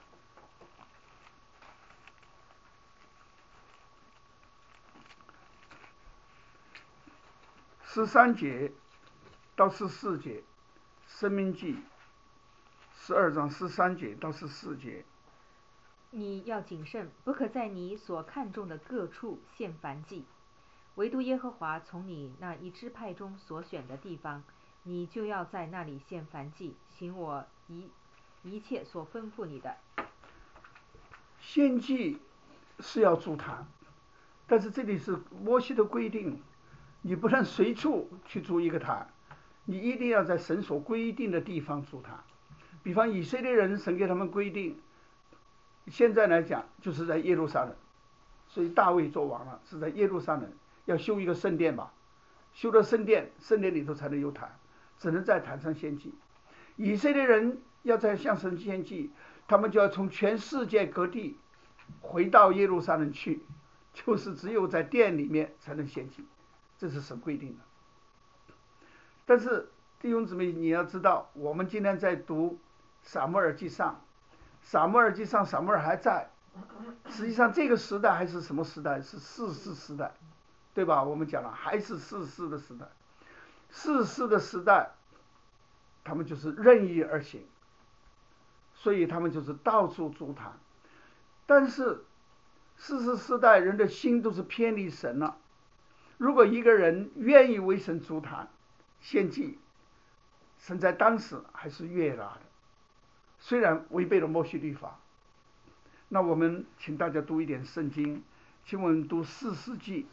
Speaker 5: 十三节到十四节，《申命记》十二章十三节到十四节。
Speaker 6: 你要谨慎，不可在你所看中的各处献燔祭，唯独耶和华从你那一支派中所选的地方，你就要在那里献燔祭，行我一一切所吩咐你的。
Speaker 5: 献祭是要筑坛，但是这里是摩西的规定，你不能随处去筑一个坛，你一定要在神所规定的地方筑坛。比方以色列人，神给他们规定，现在来讲就是在耶路撒冷，所以大卫做王了，是在耶路撒冷要修一个圣殿吧，修了圣殿，圣殿里头才能有坛，只能在坛上献祭。以色列人要在向神献祭，他们就要从全世界各地回到耶路撒冷去，就是只有在殿里面才能献祭，这是神规定的。但是弟兄姊妹，你要知道，我们今天在读撒母耳记上，撒母耳记上，撒母耳还在，实际上这个时代还是什么时代？是士师时代，对吧？我们讲了，还是士师的时代。士师的时代，他们就是任意而行，所以他们就是到处筑坛。但是士师时代人的心都是偏离神了。如果一个人愿意为神筑坛献祭，神在当时还是悦纳的，虽然违背了摩西律法。那我们请大家读一点圣经，请我们读士师记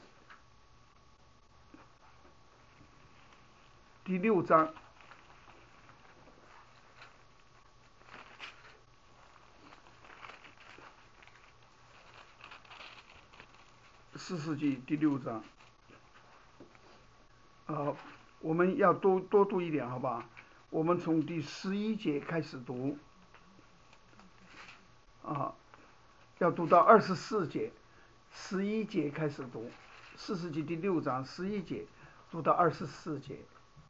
Speaker 5: 第六章。士师记第六章，呃，我们要多多读一点，好吧？我们从第十一节开始读，啊，要读到二十四节，十一节开始读，士师记第六章十一节读到二十四节。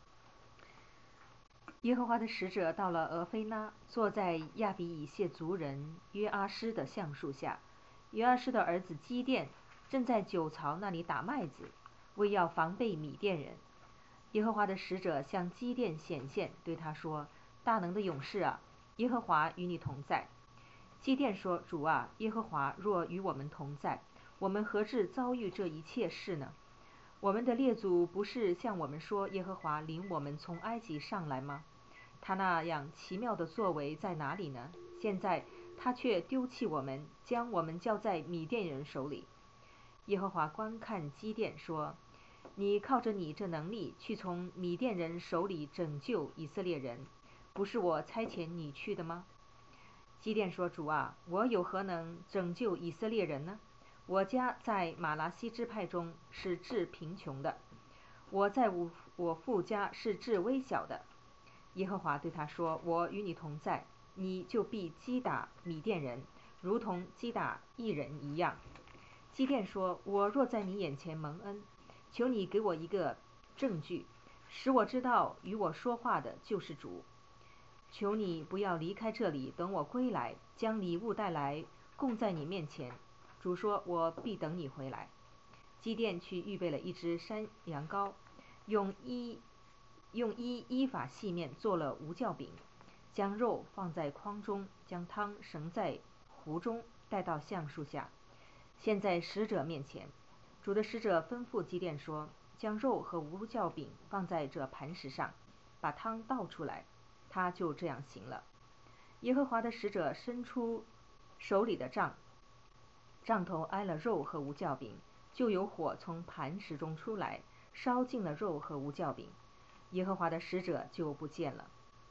Speaker 6: 耶和华的使者到了俄菲拉，坐在亚比以谢族人约阿施的橡树下。约阿施的儿子基甸正在酒槽那里打麦子，为要防备米甸人。耶和华的使者向基甸显现，对他说：大能的勇士啊，耶和华与你同在。基甸说：主啊，耶和华若与我们同在，我们何至遭遇这一切事呢？我们的列祖不是向我们说，耶和华领我们从埃及上来吗？他那样奇妙的作为在哪里呢？现在他却丢弃我们，将我们交在米甸人手里。耶和华观看基甸说：你靠着你这能力去从米甸人手里拯救以色列人，不是我差遣你去的吗？基甸说：主啊，我有何能拯救以色列人呢？我家在马拿西支派中是至贫穷的，我在我我父家是至微小的。耶和华对他说：我与你同在，你就必击打米甸人，如同击打一人一样。基甸说：我若在你眼前蒙恩，求你给我一个证据，使我知道与我说话的就是主。求你不要离开这里，等我归来，将礼物带来供在你面前。主说：我必等你回来。基甸去预备了一只山羊羔，用一用一依法细面做了无酵饼，将肉放在筐中，将汤盛在壶中，带到橡树下，献在使者面前。主的使者吩咐基甸说：将肉和无酵饼放在这磐石上，把汤倒出来。他就这样行了。耶和华的使者伸出手里的杖，杖头挨了肉和无酵饼，就有火从磐石中出来，烧尽了肉和无酵饼。耶和华的使者就不见了。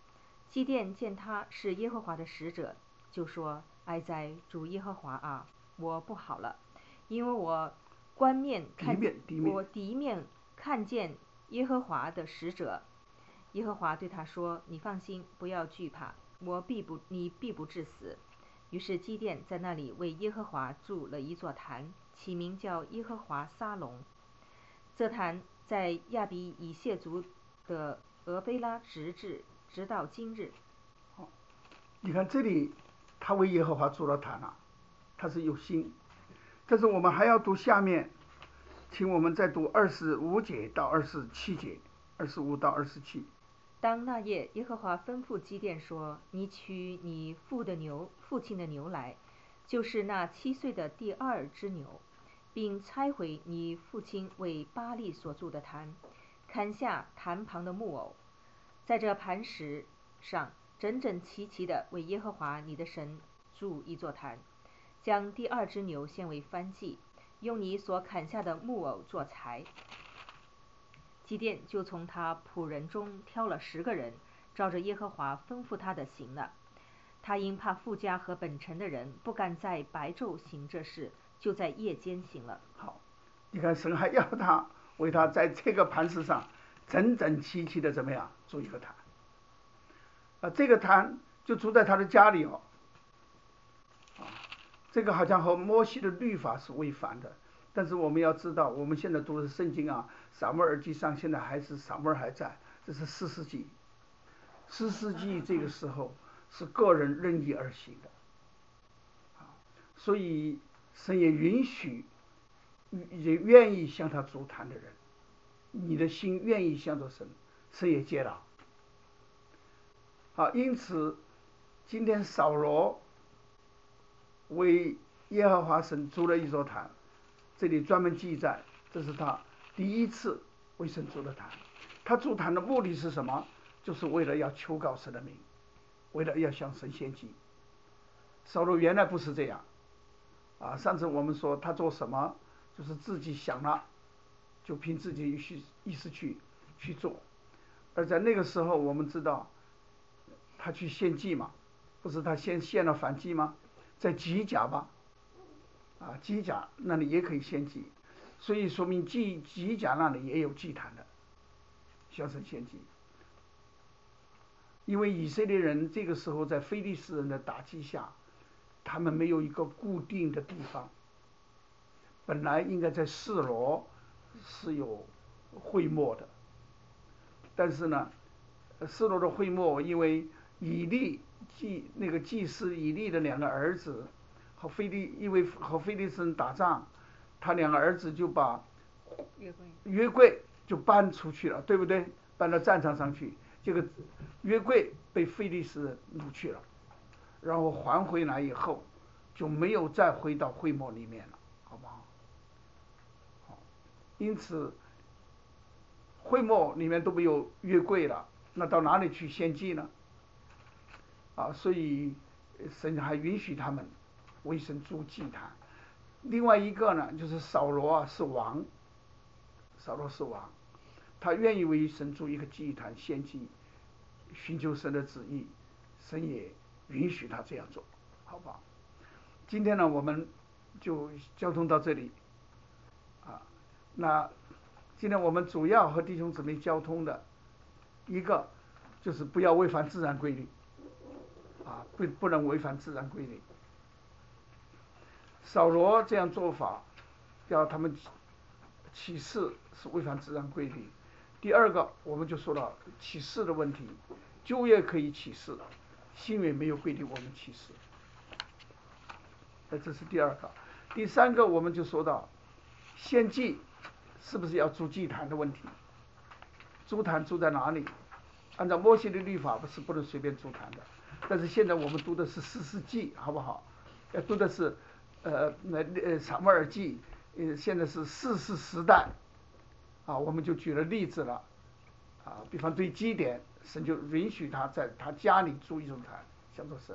Speaker 6: 基甸见他是耶和华的使者，就说：哀哉，主耶和华啊，我不好了，因为我冠面看
Speaker 5: 敌面敌面
Speaker 6: 我敌面看见耶和华的使者。耶和华对他说：你放心，不要惧怕，我必不你必不致死。于是基甸在那里为耶和华筑了一座坛，起名叫耶和华撒龙。这坛在亚比以谢族的俄菲拉直至直到今日。
Speaker 5: 你看这里，他为耶和华筑了坛了，他是有心。但是我们还要读下面，请我们再读二十五节到二十七节，二十五到二十七。
Speaker 6: 当那夜，耶和华吩咐基甸说：你取你父的牛，父亲的牛来，就是那七岁的第二只牛，并拆毁你父亲为巴力所筑的坛，砍下坛旁的木偶，在这磐石上整整齐齐的为耶和华你的神筑一座坛，将第二只牛献为燔祭，用你所砍下的木偶做柴。基甸就从他仆人中挑了十个人，照着耶和华吩咐他的行了。他因怕富家和本城的人，不敢在白昼行这事，就在夜间行了。
Speaker 5: 好，你看神还要他为他在这个磐石上整整齐齐的怎么样筑一个坛啊？这个坛就筑在他的家里哦。啊，这个好像和摩西的律法是违反的。但是我们要知道，我们现在读的是圣经啊，撒母耳记上现在还是撒母耳还在，这是四世纪。四世纪这个时候是个人任意而行的，啊，所以神也允许，也愿意向他筑坛的人，你的心愿意向着神，神也接纳。好，因此今天扫罗为耶和华神筑了一座坛。这里专门记载，这是他第一次为神筑的坛。他筑坛的目的是什么？就是为了要求告神的名，为了要向神献祭。扫罗原来不是这样，啊，上次我们说他做什么，就是自己想了，就凭自己意思去去做。而在那个时候，我们知道他去献祭嘛，不是他先献了燔祭吗？在吉甲吧。啊，基甲那里也可以献祭，所以说明基基甲那里也有祭坛的，向神献祭。因为以色列人这个时候在非利士人的打击下，他们没有一个固定的地方。本来应该在示罗是有会幕的，但是呢，示罗的会幕因为以利祭那个祭司以利的两个儿子。和非利，因为和非利士人打仗，他两个儿子就把
Speaker 6: 约柜
Speaker 5: 约柜就搬出去了，对不对？搬到战场上去，这个约柜被非利士人掳去了，然后还回来以后，就没有再回到会幕里面了，好不好？好，因此会幕里面都没有约柜了，那到哪里去献祭呢？啊，所以神还允许他们为神筑祭坛。另外一个呢，就是扫罗啊是王，扫罗是王，他愿意为神筑一个祭坛献祭，寻求神的旨意，神也允许他这样做，好不好？今天呢，我们就交通到这里，啊，那今天我们主要和弟兄姊妹交通的一个就是不要违反自然规律，啊，不不能违反自然规律。扫罗这样做法，要他们起誓是违反自然规律。第二个，我们就说到起誓的问题，旧约可以起誓，新约没有规定我们起誓。那这是第二个。第三个，我们就说到献祭是不是要筑祭坛的问题。筑坛筑在哪里？按照摩西的律法，不是不能随便筑坛的。但是现在我们读的是士师记，好不好？要读的是。呃，那呃，撒母耳记，呃，现在是士师时代，啊，我们就举了例子了，啊，比方对基甸，神就允许他在他家里筑一座坛，向着神。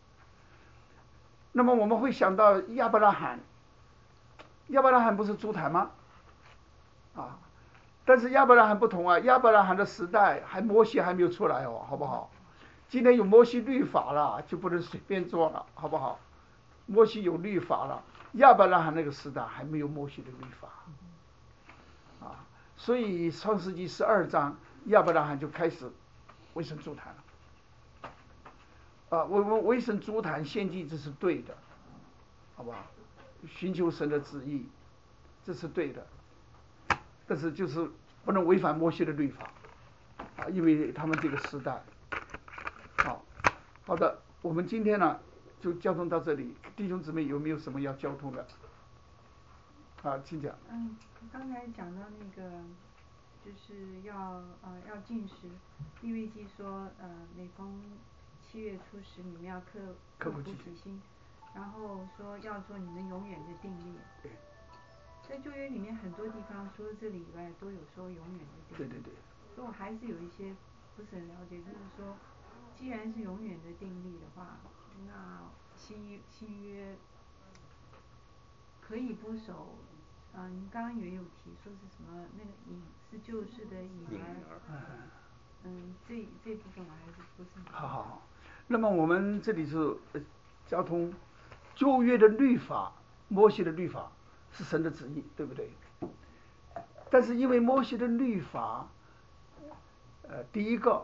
Speaker 5: 那么我们会想到亚伯拉罕，亚伯拉罕不是筑坛吗？啊，但是亚伯拉罕不同啊，亚伯拉罕的时代还摩西还没有出来哦，好不好？ 今天有摩西律法了，就不能随便做了，好不好？摩西有律法了，亚伯拉罕那个时代还没有摩西的律法，啊，所以创世纪十二章亚伯拉罕就开始为神筑坛了。啊，为为为神筑坛献祭，这是对的，好不好？寻求神的旨意，这是对的，但是就是不能违反摩西的律法，啊，因为他们这个时代，好，好的，我们今天呢就交通到这里，弟兄姊妹有没有什么要交通的？啊，请讲。
Speaker 7: 嗯，刚才讲到那个，就是要呃要禁食，利未记说呃每逢七月初十你们要刻刻苦己心，然后说要做你们永远的定力。
Speaker 5: 对。
Speaker 7: 在旧约里面很多地方除了这里以外都有说永远的定力。
Speaker 5: 对对对。
Speaker 7: 所以我还是有一些不是很了解，就是说，既然是永远的定力的话，那新新约可以不守。嗯、呃，您刚刚也有提说是什么那个隐是旧式的隐儿，嗯，这这部分我还是不是很。
Speaker 5: 好好好，那么我们这里是呃交通旧约的律法，摩西的律法是神的旨意，对不对？但是因为摩西的律法，呃，第一个，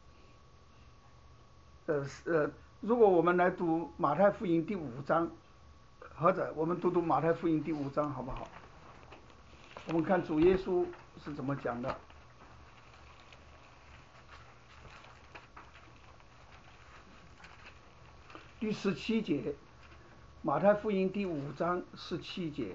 Speaker 5: 呃呃，如果我们来读马太福音第五章，或者我们读读马太福音第五章好不好？我们看主耶稣是怎么讲的。第十七节，马太福音第五章十七节。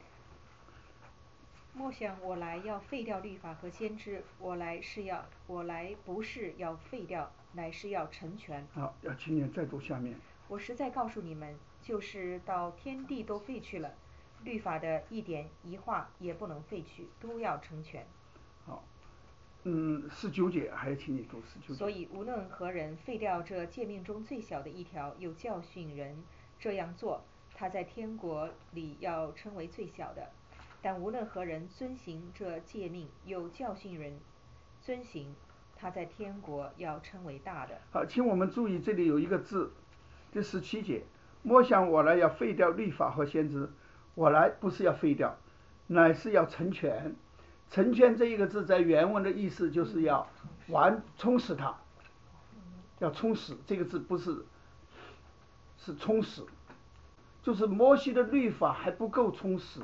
Speaker 6: 莫想我来要废掉律法和先知，我来是要我来不是要废掉，乃是要成全。
Speaker 5: 好，要请你再读下面。
Speaker 6: 我实在告诉你们，就是到天地都废去了，律法的一点一画也不能废去，都要成全。
Speaker 5: 好，嗯，十九节还要请你读十九节。
Speaker 6: 所以无论何人废掉这诫命中最小的一条，又教训人这样做，他在天国里要称为最小的；但无论何人遵行这诫命，又教训人遵行，他在天国要称为大的。
Speaker 5: 好，请我们注意这里有一个字，第十七节，莫想我来要废掉律法和先知，我来不是要废掉，乃是要成全。成全这一个字在原文的意思就是要完充实它，要充实这个字不是是充实，就是摩西的律法还不够充实，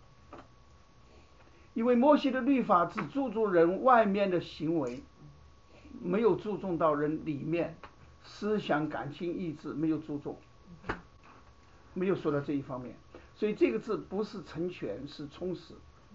Speaker 5: 因为摩西的律法只注重人外面的行为，没有注重到人里面思想感情意志，没有注重，没有说到这一方面，所以这个字不是成全，是充实。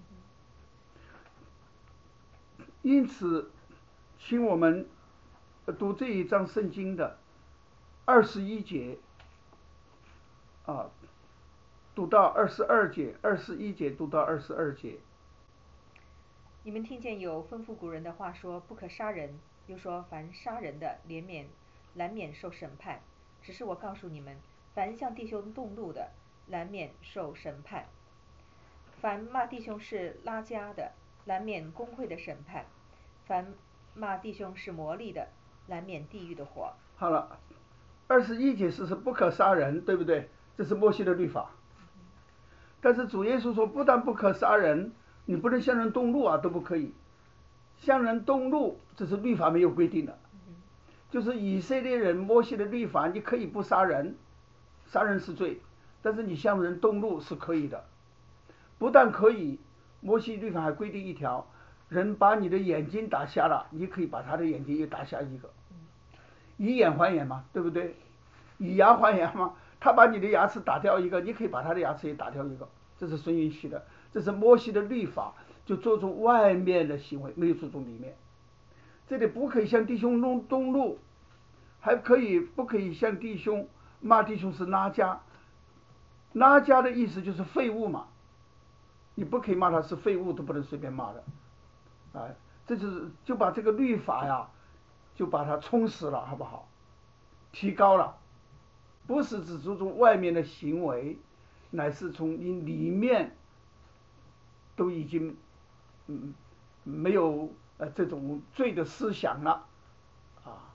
Speaker 5: 因此请我们读这一章圣经的二十一节啊，读到二十二节，二十一节读到二十二节。
Speaker 6: 你们听见有吩咐古人的话说，不可杀人，又说凡杀人的连免难免受审判。只是我告诉你们，凡向弟兄动怒的，难免受审判；凡骂弟兄是拉加的，难免公会的审判；凡骂弟兄是魔力的，难免地狱的火。
Speaker 5: 好了，二十一节是是不可杀人，对不对？这是摩西的律法。但是主耶稣说，不但不可杀人，你不能向人动怒啊，都不可以。向人动怒，这是律法没有规定的。就是以色列人摩西的律法，你可以不杀人，杀人是罪，但是你向人动怒是可以的。不但可以，摩西律法还规定一条，人把你的眼睛打瞎了，你可以把他的眼睛也打瞎一个，以眼还眼嘛，对不对？以牙还牙嘛，他把你的牙齿打掉一个，你可以把他的牙齿也打掉一个，这是神允许的。这是摩西的律法，就注重外面的行为，没有注重里面。这里不可以向弟兄动动怒，还可以不可以向弟兄骂弟兄是拉加，拉加的意思就是废物嘛，你不可以骂他是废物，都不能随便骂的，啊，这就是就把这个律法呀，就把它充实了，好不好？提高了，不是只注重外面的行为，乃是从你里面都已经嗯没有呃这种罪的思想了，啊，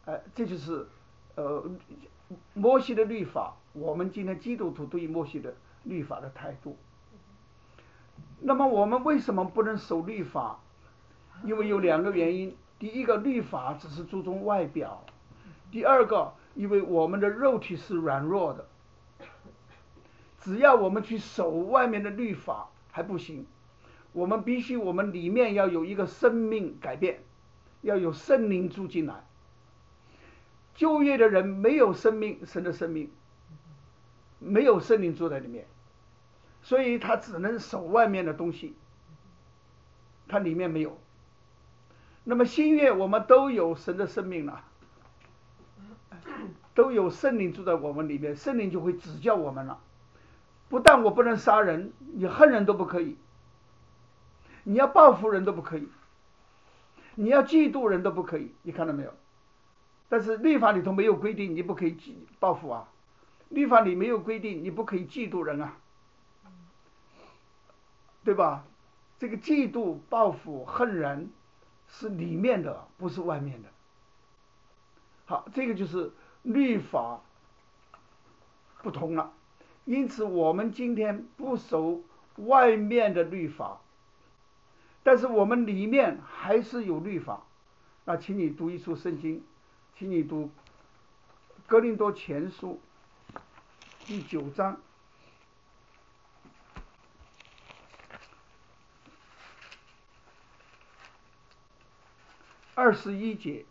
Speaker 5: 呃，这就是呃摩西的律法，我们今天基督徒对于摩西的律法的态度。那么我们为什么不能守律法？因为有两个原因。第一个，律法只是注重外表；第二个，因为我们的肉体是软弱的，只要我们去守外面的律法还不行，我们必须我们里面要有一个生命改变，要有圣灵住进来。旧约的人没有生命，神的生命，没有圣灵住在里面，所以他只能守外面的东西，他里面没有。那么新约我们都有神的生命了，都有圣灵住在我们里面，圣灵就会指教我们了。不但我不能杀人，你恨人都不可以，你要报复人都不可以，你要嫉妒人都不可以，你看到没有？但是律法里头没有规定你不可以报复啊，律法里没有规定你不可以嫉妒人啊，对吧？这个嫉妒、报复、恨人是里面的，不是外面的。好，这个就是律法不同了。因此我们今天不守外面的律法，但是我们里面还是有律法。那请你读一处圣经，请你读哥林多前书第九章二十一节。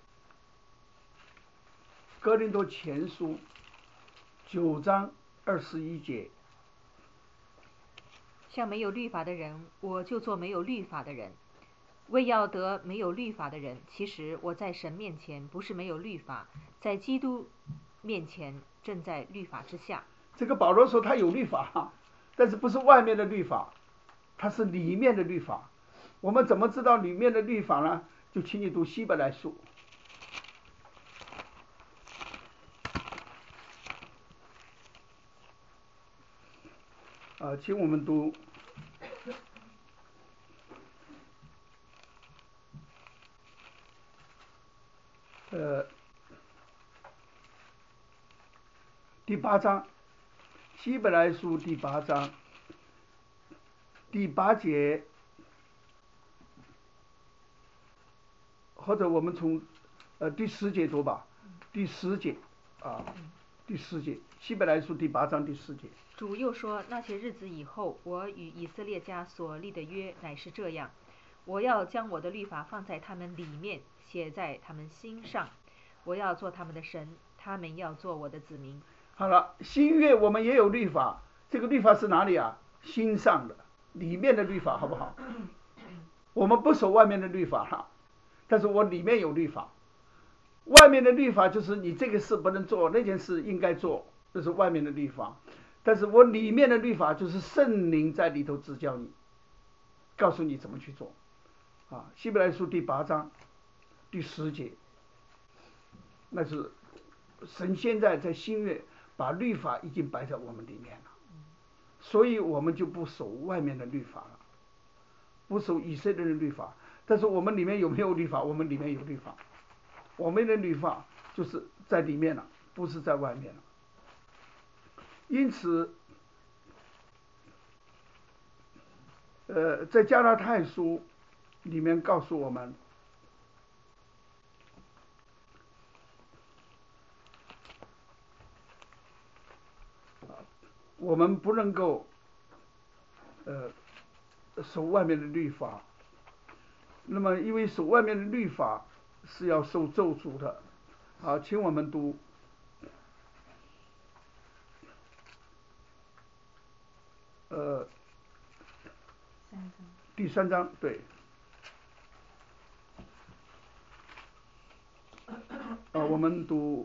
Speaker 5: 哥林多前书九章二十一节。
Speaker 6: 像没有律法的人，我就做没有律法的人，为要得没有律法的人。其实我在神面前不是没有律法，在基督面前正在律法之下。
Speaker 5: 这个保罗说他有律法，但是不是外面的律法，他是里面的律法。我们怎么知道里面的律法呢？就请你读希伯来书。啊，请我们读呃第八章，希伯来书第八章第八节，或者我们从呃第十节读吧，第十节啊，第十节，希伯来书第八章第十节。
Speaker 6: 主又说，那些日子以后，我与以色列家所立的约乃是这样，我要将我的律法放在他们里面，写在他们心上，我要做他们的神，他们要做我的子民。
Speaker 5: 好了，新约我们也有律法，这个律法是哪里啊？心上的，里面的律法，好不好？我们不守外面的律法哈，但是我里面有律法。外面的律法就是你这个事不能做，那件事应该做，这是外面的律法。但是我里面的律法就是圣灵在里头指教你，告诉你怎么去做。啊，希伯来书第八章第十节，那是神现在在新约把律法已经摆在我们里面了，所以我们就不守外面的律法了，不守以色列的律法。但是我们里面有没有律法？我们里面有律法，我们的律法就是在里面了，不是在外面了。因此呃在加拉太书里面告诉我们，我们不能够呃守外面的律法。那么因为守外面的律法是要受咒诅的。好，请我们读呃第三章，对，啊，我们读，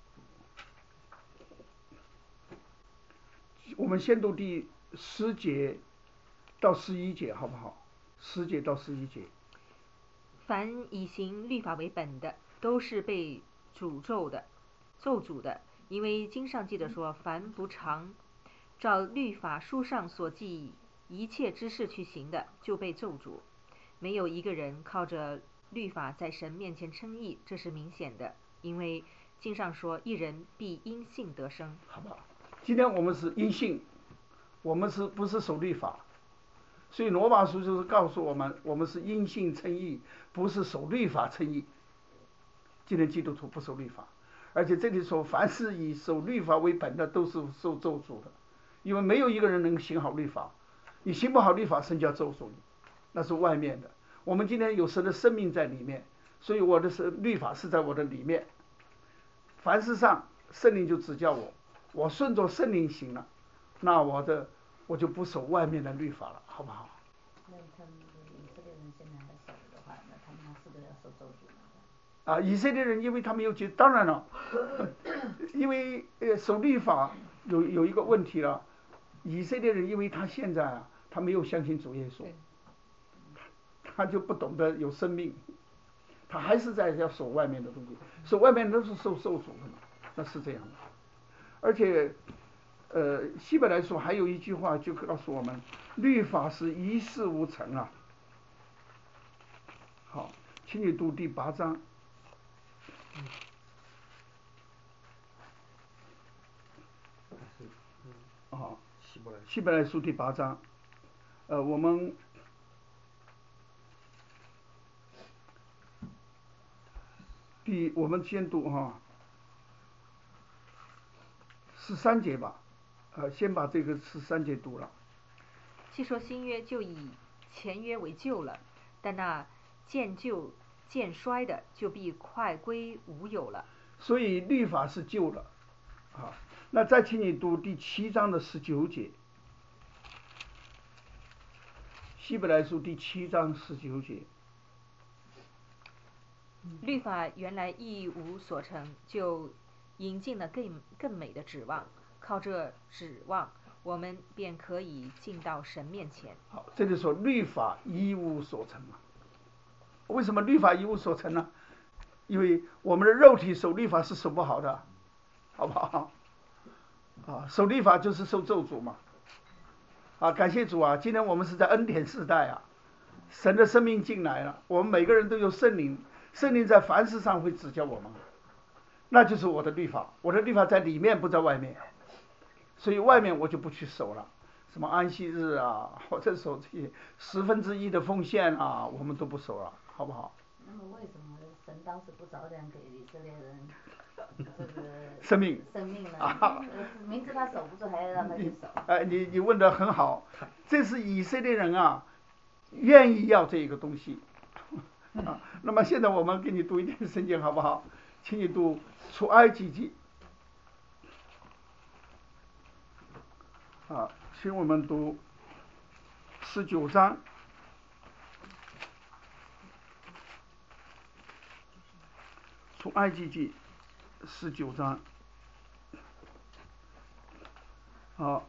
Speaker 5: 我们先读第十节到十一节，好不好？十节到十一节。
Speaker 6: 凡以行律法为本的，都是被诅咒的，咒诅的，因为经上记得说，凡不常照律法书上所记一切之事去行的，就被咒诅。没有一个人靠着律法在神面前称义，这是明显的。 因为经上说一人必因信得生。
Speaker 5: 好不好？今天我们是因信，我们是不是守律法？所以罗马书就是告诉我们，我们是因信称义，不是守律法称义。今天基督徒不守律法，而且这里说，凡是以守律法为本的，都是受咒诅的，因为没有一个人能行好律法。你行不好律法，神就要咒诅你，那是外面的。我们今天有神的生命在里面，所以我的是律法是在我的里面。凡事上圣灵就指教我，我顺着圣灵行了，那我的我就不守外面的律法了，好不好？
Speaker 8: 那他们以色列人现在还守的话，那他们是不是要受咒诅呢？
Speaker 5: 啊，以色列人因为他们有觉，当然了，因为呃守律法有有一个问题了，以色列人因为他现在啊，他没有相信主耶稣，他就不懂得有生命，他还是在要守外面的东西，守外面都是受受主的嘛，那是这样的。而且，呃，希伯来书还有一句话就告诉我们，律法是一事无成啊。好，请你读第八章。哦，希伯来书第八章，呃，我们第我们先读哈，十三节吧，呃，先把这个十三节读了。
Speaker 6: 既说新约就以前约为旧了，但那渐旧渐衰的，就必快归无有了。
Speaker 5: 所以律法是旧的，啊，那再请你读第七章的十九节，希伯来书第七章十九节。
Speaker 6: 律法原来一无所成，就引进了更更美的指望，靠这指望，我们便可以进到神面前。
Speaker 5: 好，这里说律法一无所成嘛。为什么律法一无所成呢？因为我们的肉体守律法是守不好的，好不好？啊，守律法就是受咒诅嘛。啊，感谢主啊！今天我们是在恩典时代啊，神的生命进来了，我们每个人都有圣灵，圣灵在凡事上会指教我们，那就是我的律法，我的律法在里面不在外面，所以外面我就不去守了。什么安息日啊，或者守这些十分之一的奉献啊，我们都不守了，好不好？
Speaker 8: 那么为什么神当时不早点给以色列人这个
Speaker 5: 生命
Speaker 8: 生命呢？
Speaker 5: 啊，
Speaker 8: 明知他守不住，还要让他去守。
Speaker 5: 哎，你你问得很好，这是以色列人啊，愿意要这个东西啊。那么现在我们给你读一点圣经好不好？请你读出埃及记啊，请我们读十九章。出埃及记十九章，好，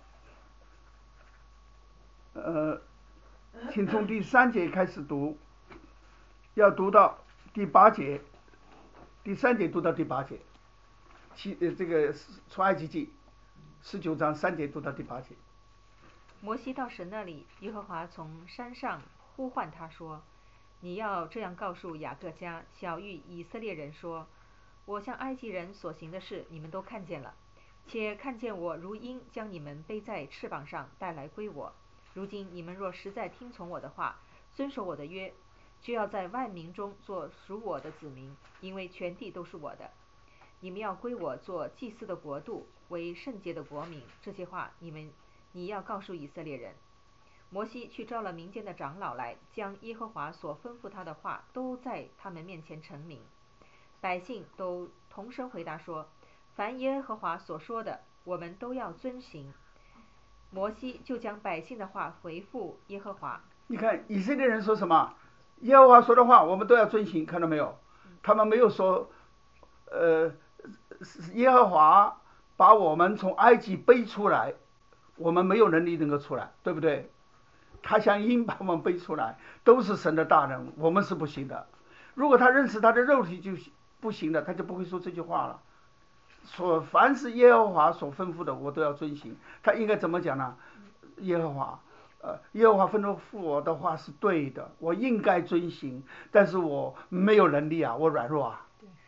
Speaker 5: 呃，请从第三节开始读，要读到第八节，第三节读到第八节，其呃这个出埃及记十九章三节读到第八节。
Speaker 6: 摩西到神那里，耶和华从山上呼唤他说：“你要这样告诉雅各家、小谕以色列人说：我向埃及人所行的事，你们都看见了，且看见我如鹰将你们背在翅膀上带来归我。如今你们若实在听从我的话，遵守我的约，就要在万民中做属我的子民，因为全地都是我的。你们要归我做祭司的国度，为圣洁的国民。这些话你们你要告诉以色列人。”摩西去召了民间的长老来，将耶和华所吩咐他的话都在他们面前陈明。百姓都同声回答说：“凡耶和华所说的，我们都要遵行。”摩西就将百姓的话回复耶和华。
Speaker 5: 你看以色列人说什么？耶和华说的话我们都要遵行，看到没有？他们没有说，呃，耶和华把我们从埃及背出来，我们没有能力能够出来，对不对？他像鹰把我们背出来，都是神的大人，我们是不行的。如果他认识他的肉体就不行的，他就不会说这句话了。说凡是耶和华所吩咐的，我都要遵行。他应该怎么讲呢？耶和华，呃，耶和华吩咐我的话是对的，我应该遵行，但是我没有能力啊，我软弱啊。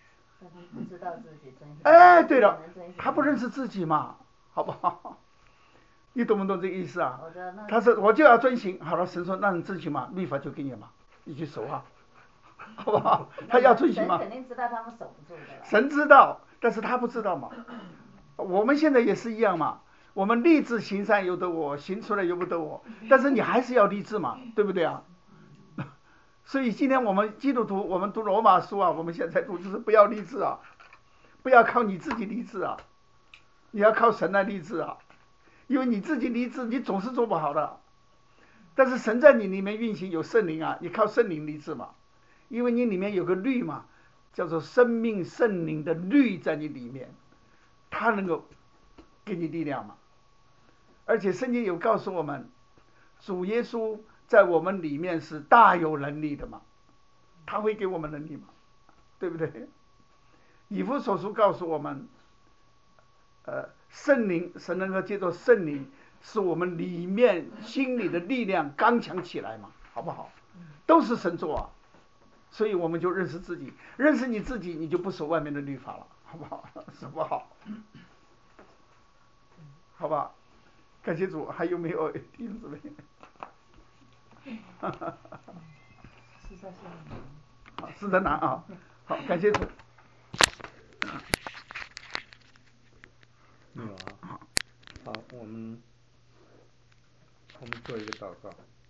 Speaker 8: 他不知道自己遵循。
Speaker 5: 哎，对了，他不认识自己嘛，好不好？你懂不懂这个意思啊？他是我就要遵循，好了，神说让你遵循嘛，律法就给你嘛，你去守啊，好不好？他要遵循嘛。
Speaker 8: 神肯定知道他们守不住的。
Speaker 5: 神知道，但是他不知道嘛。我们现在也是一样嘛，我们立志行善由得我，行出来由不得我，但是你还是要立志嘛，对不对啊？所以今天我们基督徒，我们读罗马书啊，我们现在读就是不要立志啊，不要靠你自己立志啊，你要靠神来立志啊，因为你自己立志，你总是做不好的。但是神在你里面运行，有圣灵啊，你靠圣灵立志嘛，因为你里面有个律嘛，叫做生命圣灵的律在你里面，它能够给你力量嘛。而且圣经有告诉我们，主耶稣在我们里面是大有能力的嘛，他会给我们能力嘛，对不对？以弗所书告诉我们，呃，圣灵，神能够借着圣灵，使我们里面心里的力量刚强起来嘛，好不好？都是神做啊，所以我们就认识自己，认识你自己，你就不守外面的律法了，好不好？守不好，好吧？感谢主，还有没有弟兄姊妹？
Speaker 8: 实在是很难。
Speaker 5: 好，是的难啊。好，感谢主。
Speaker 3: 没有啊。好，我们我们做一个祷告。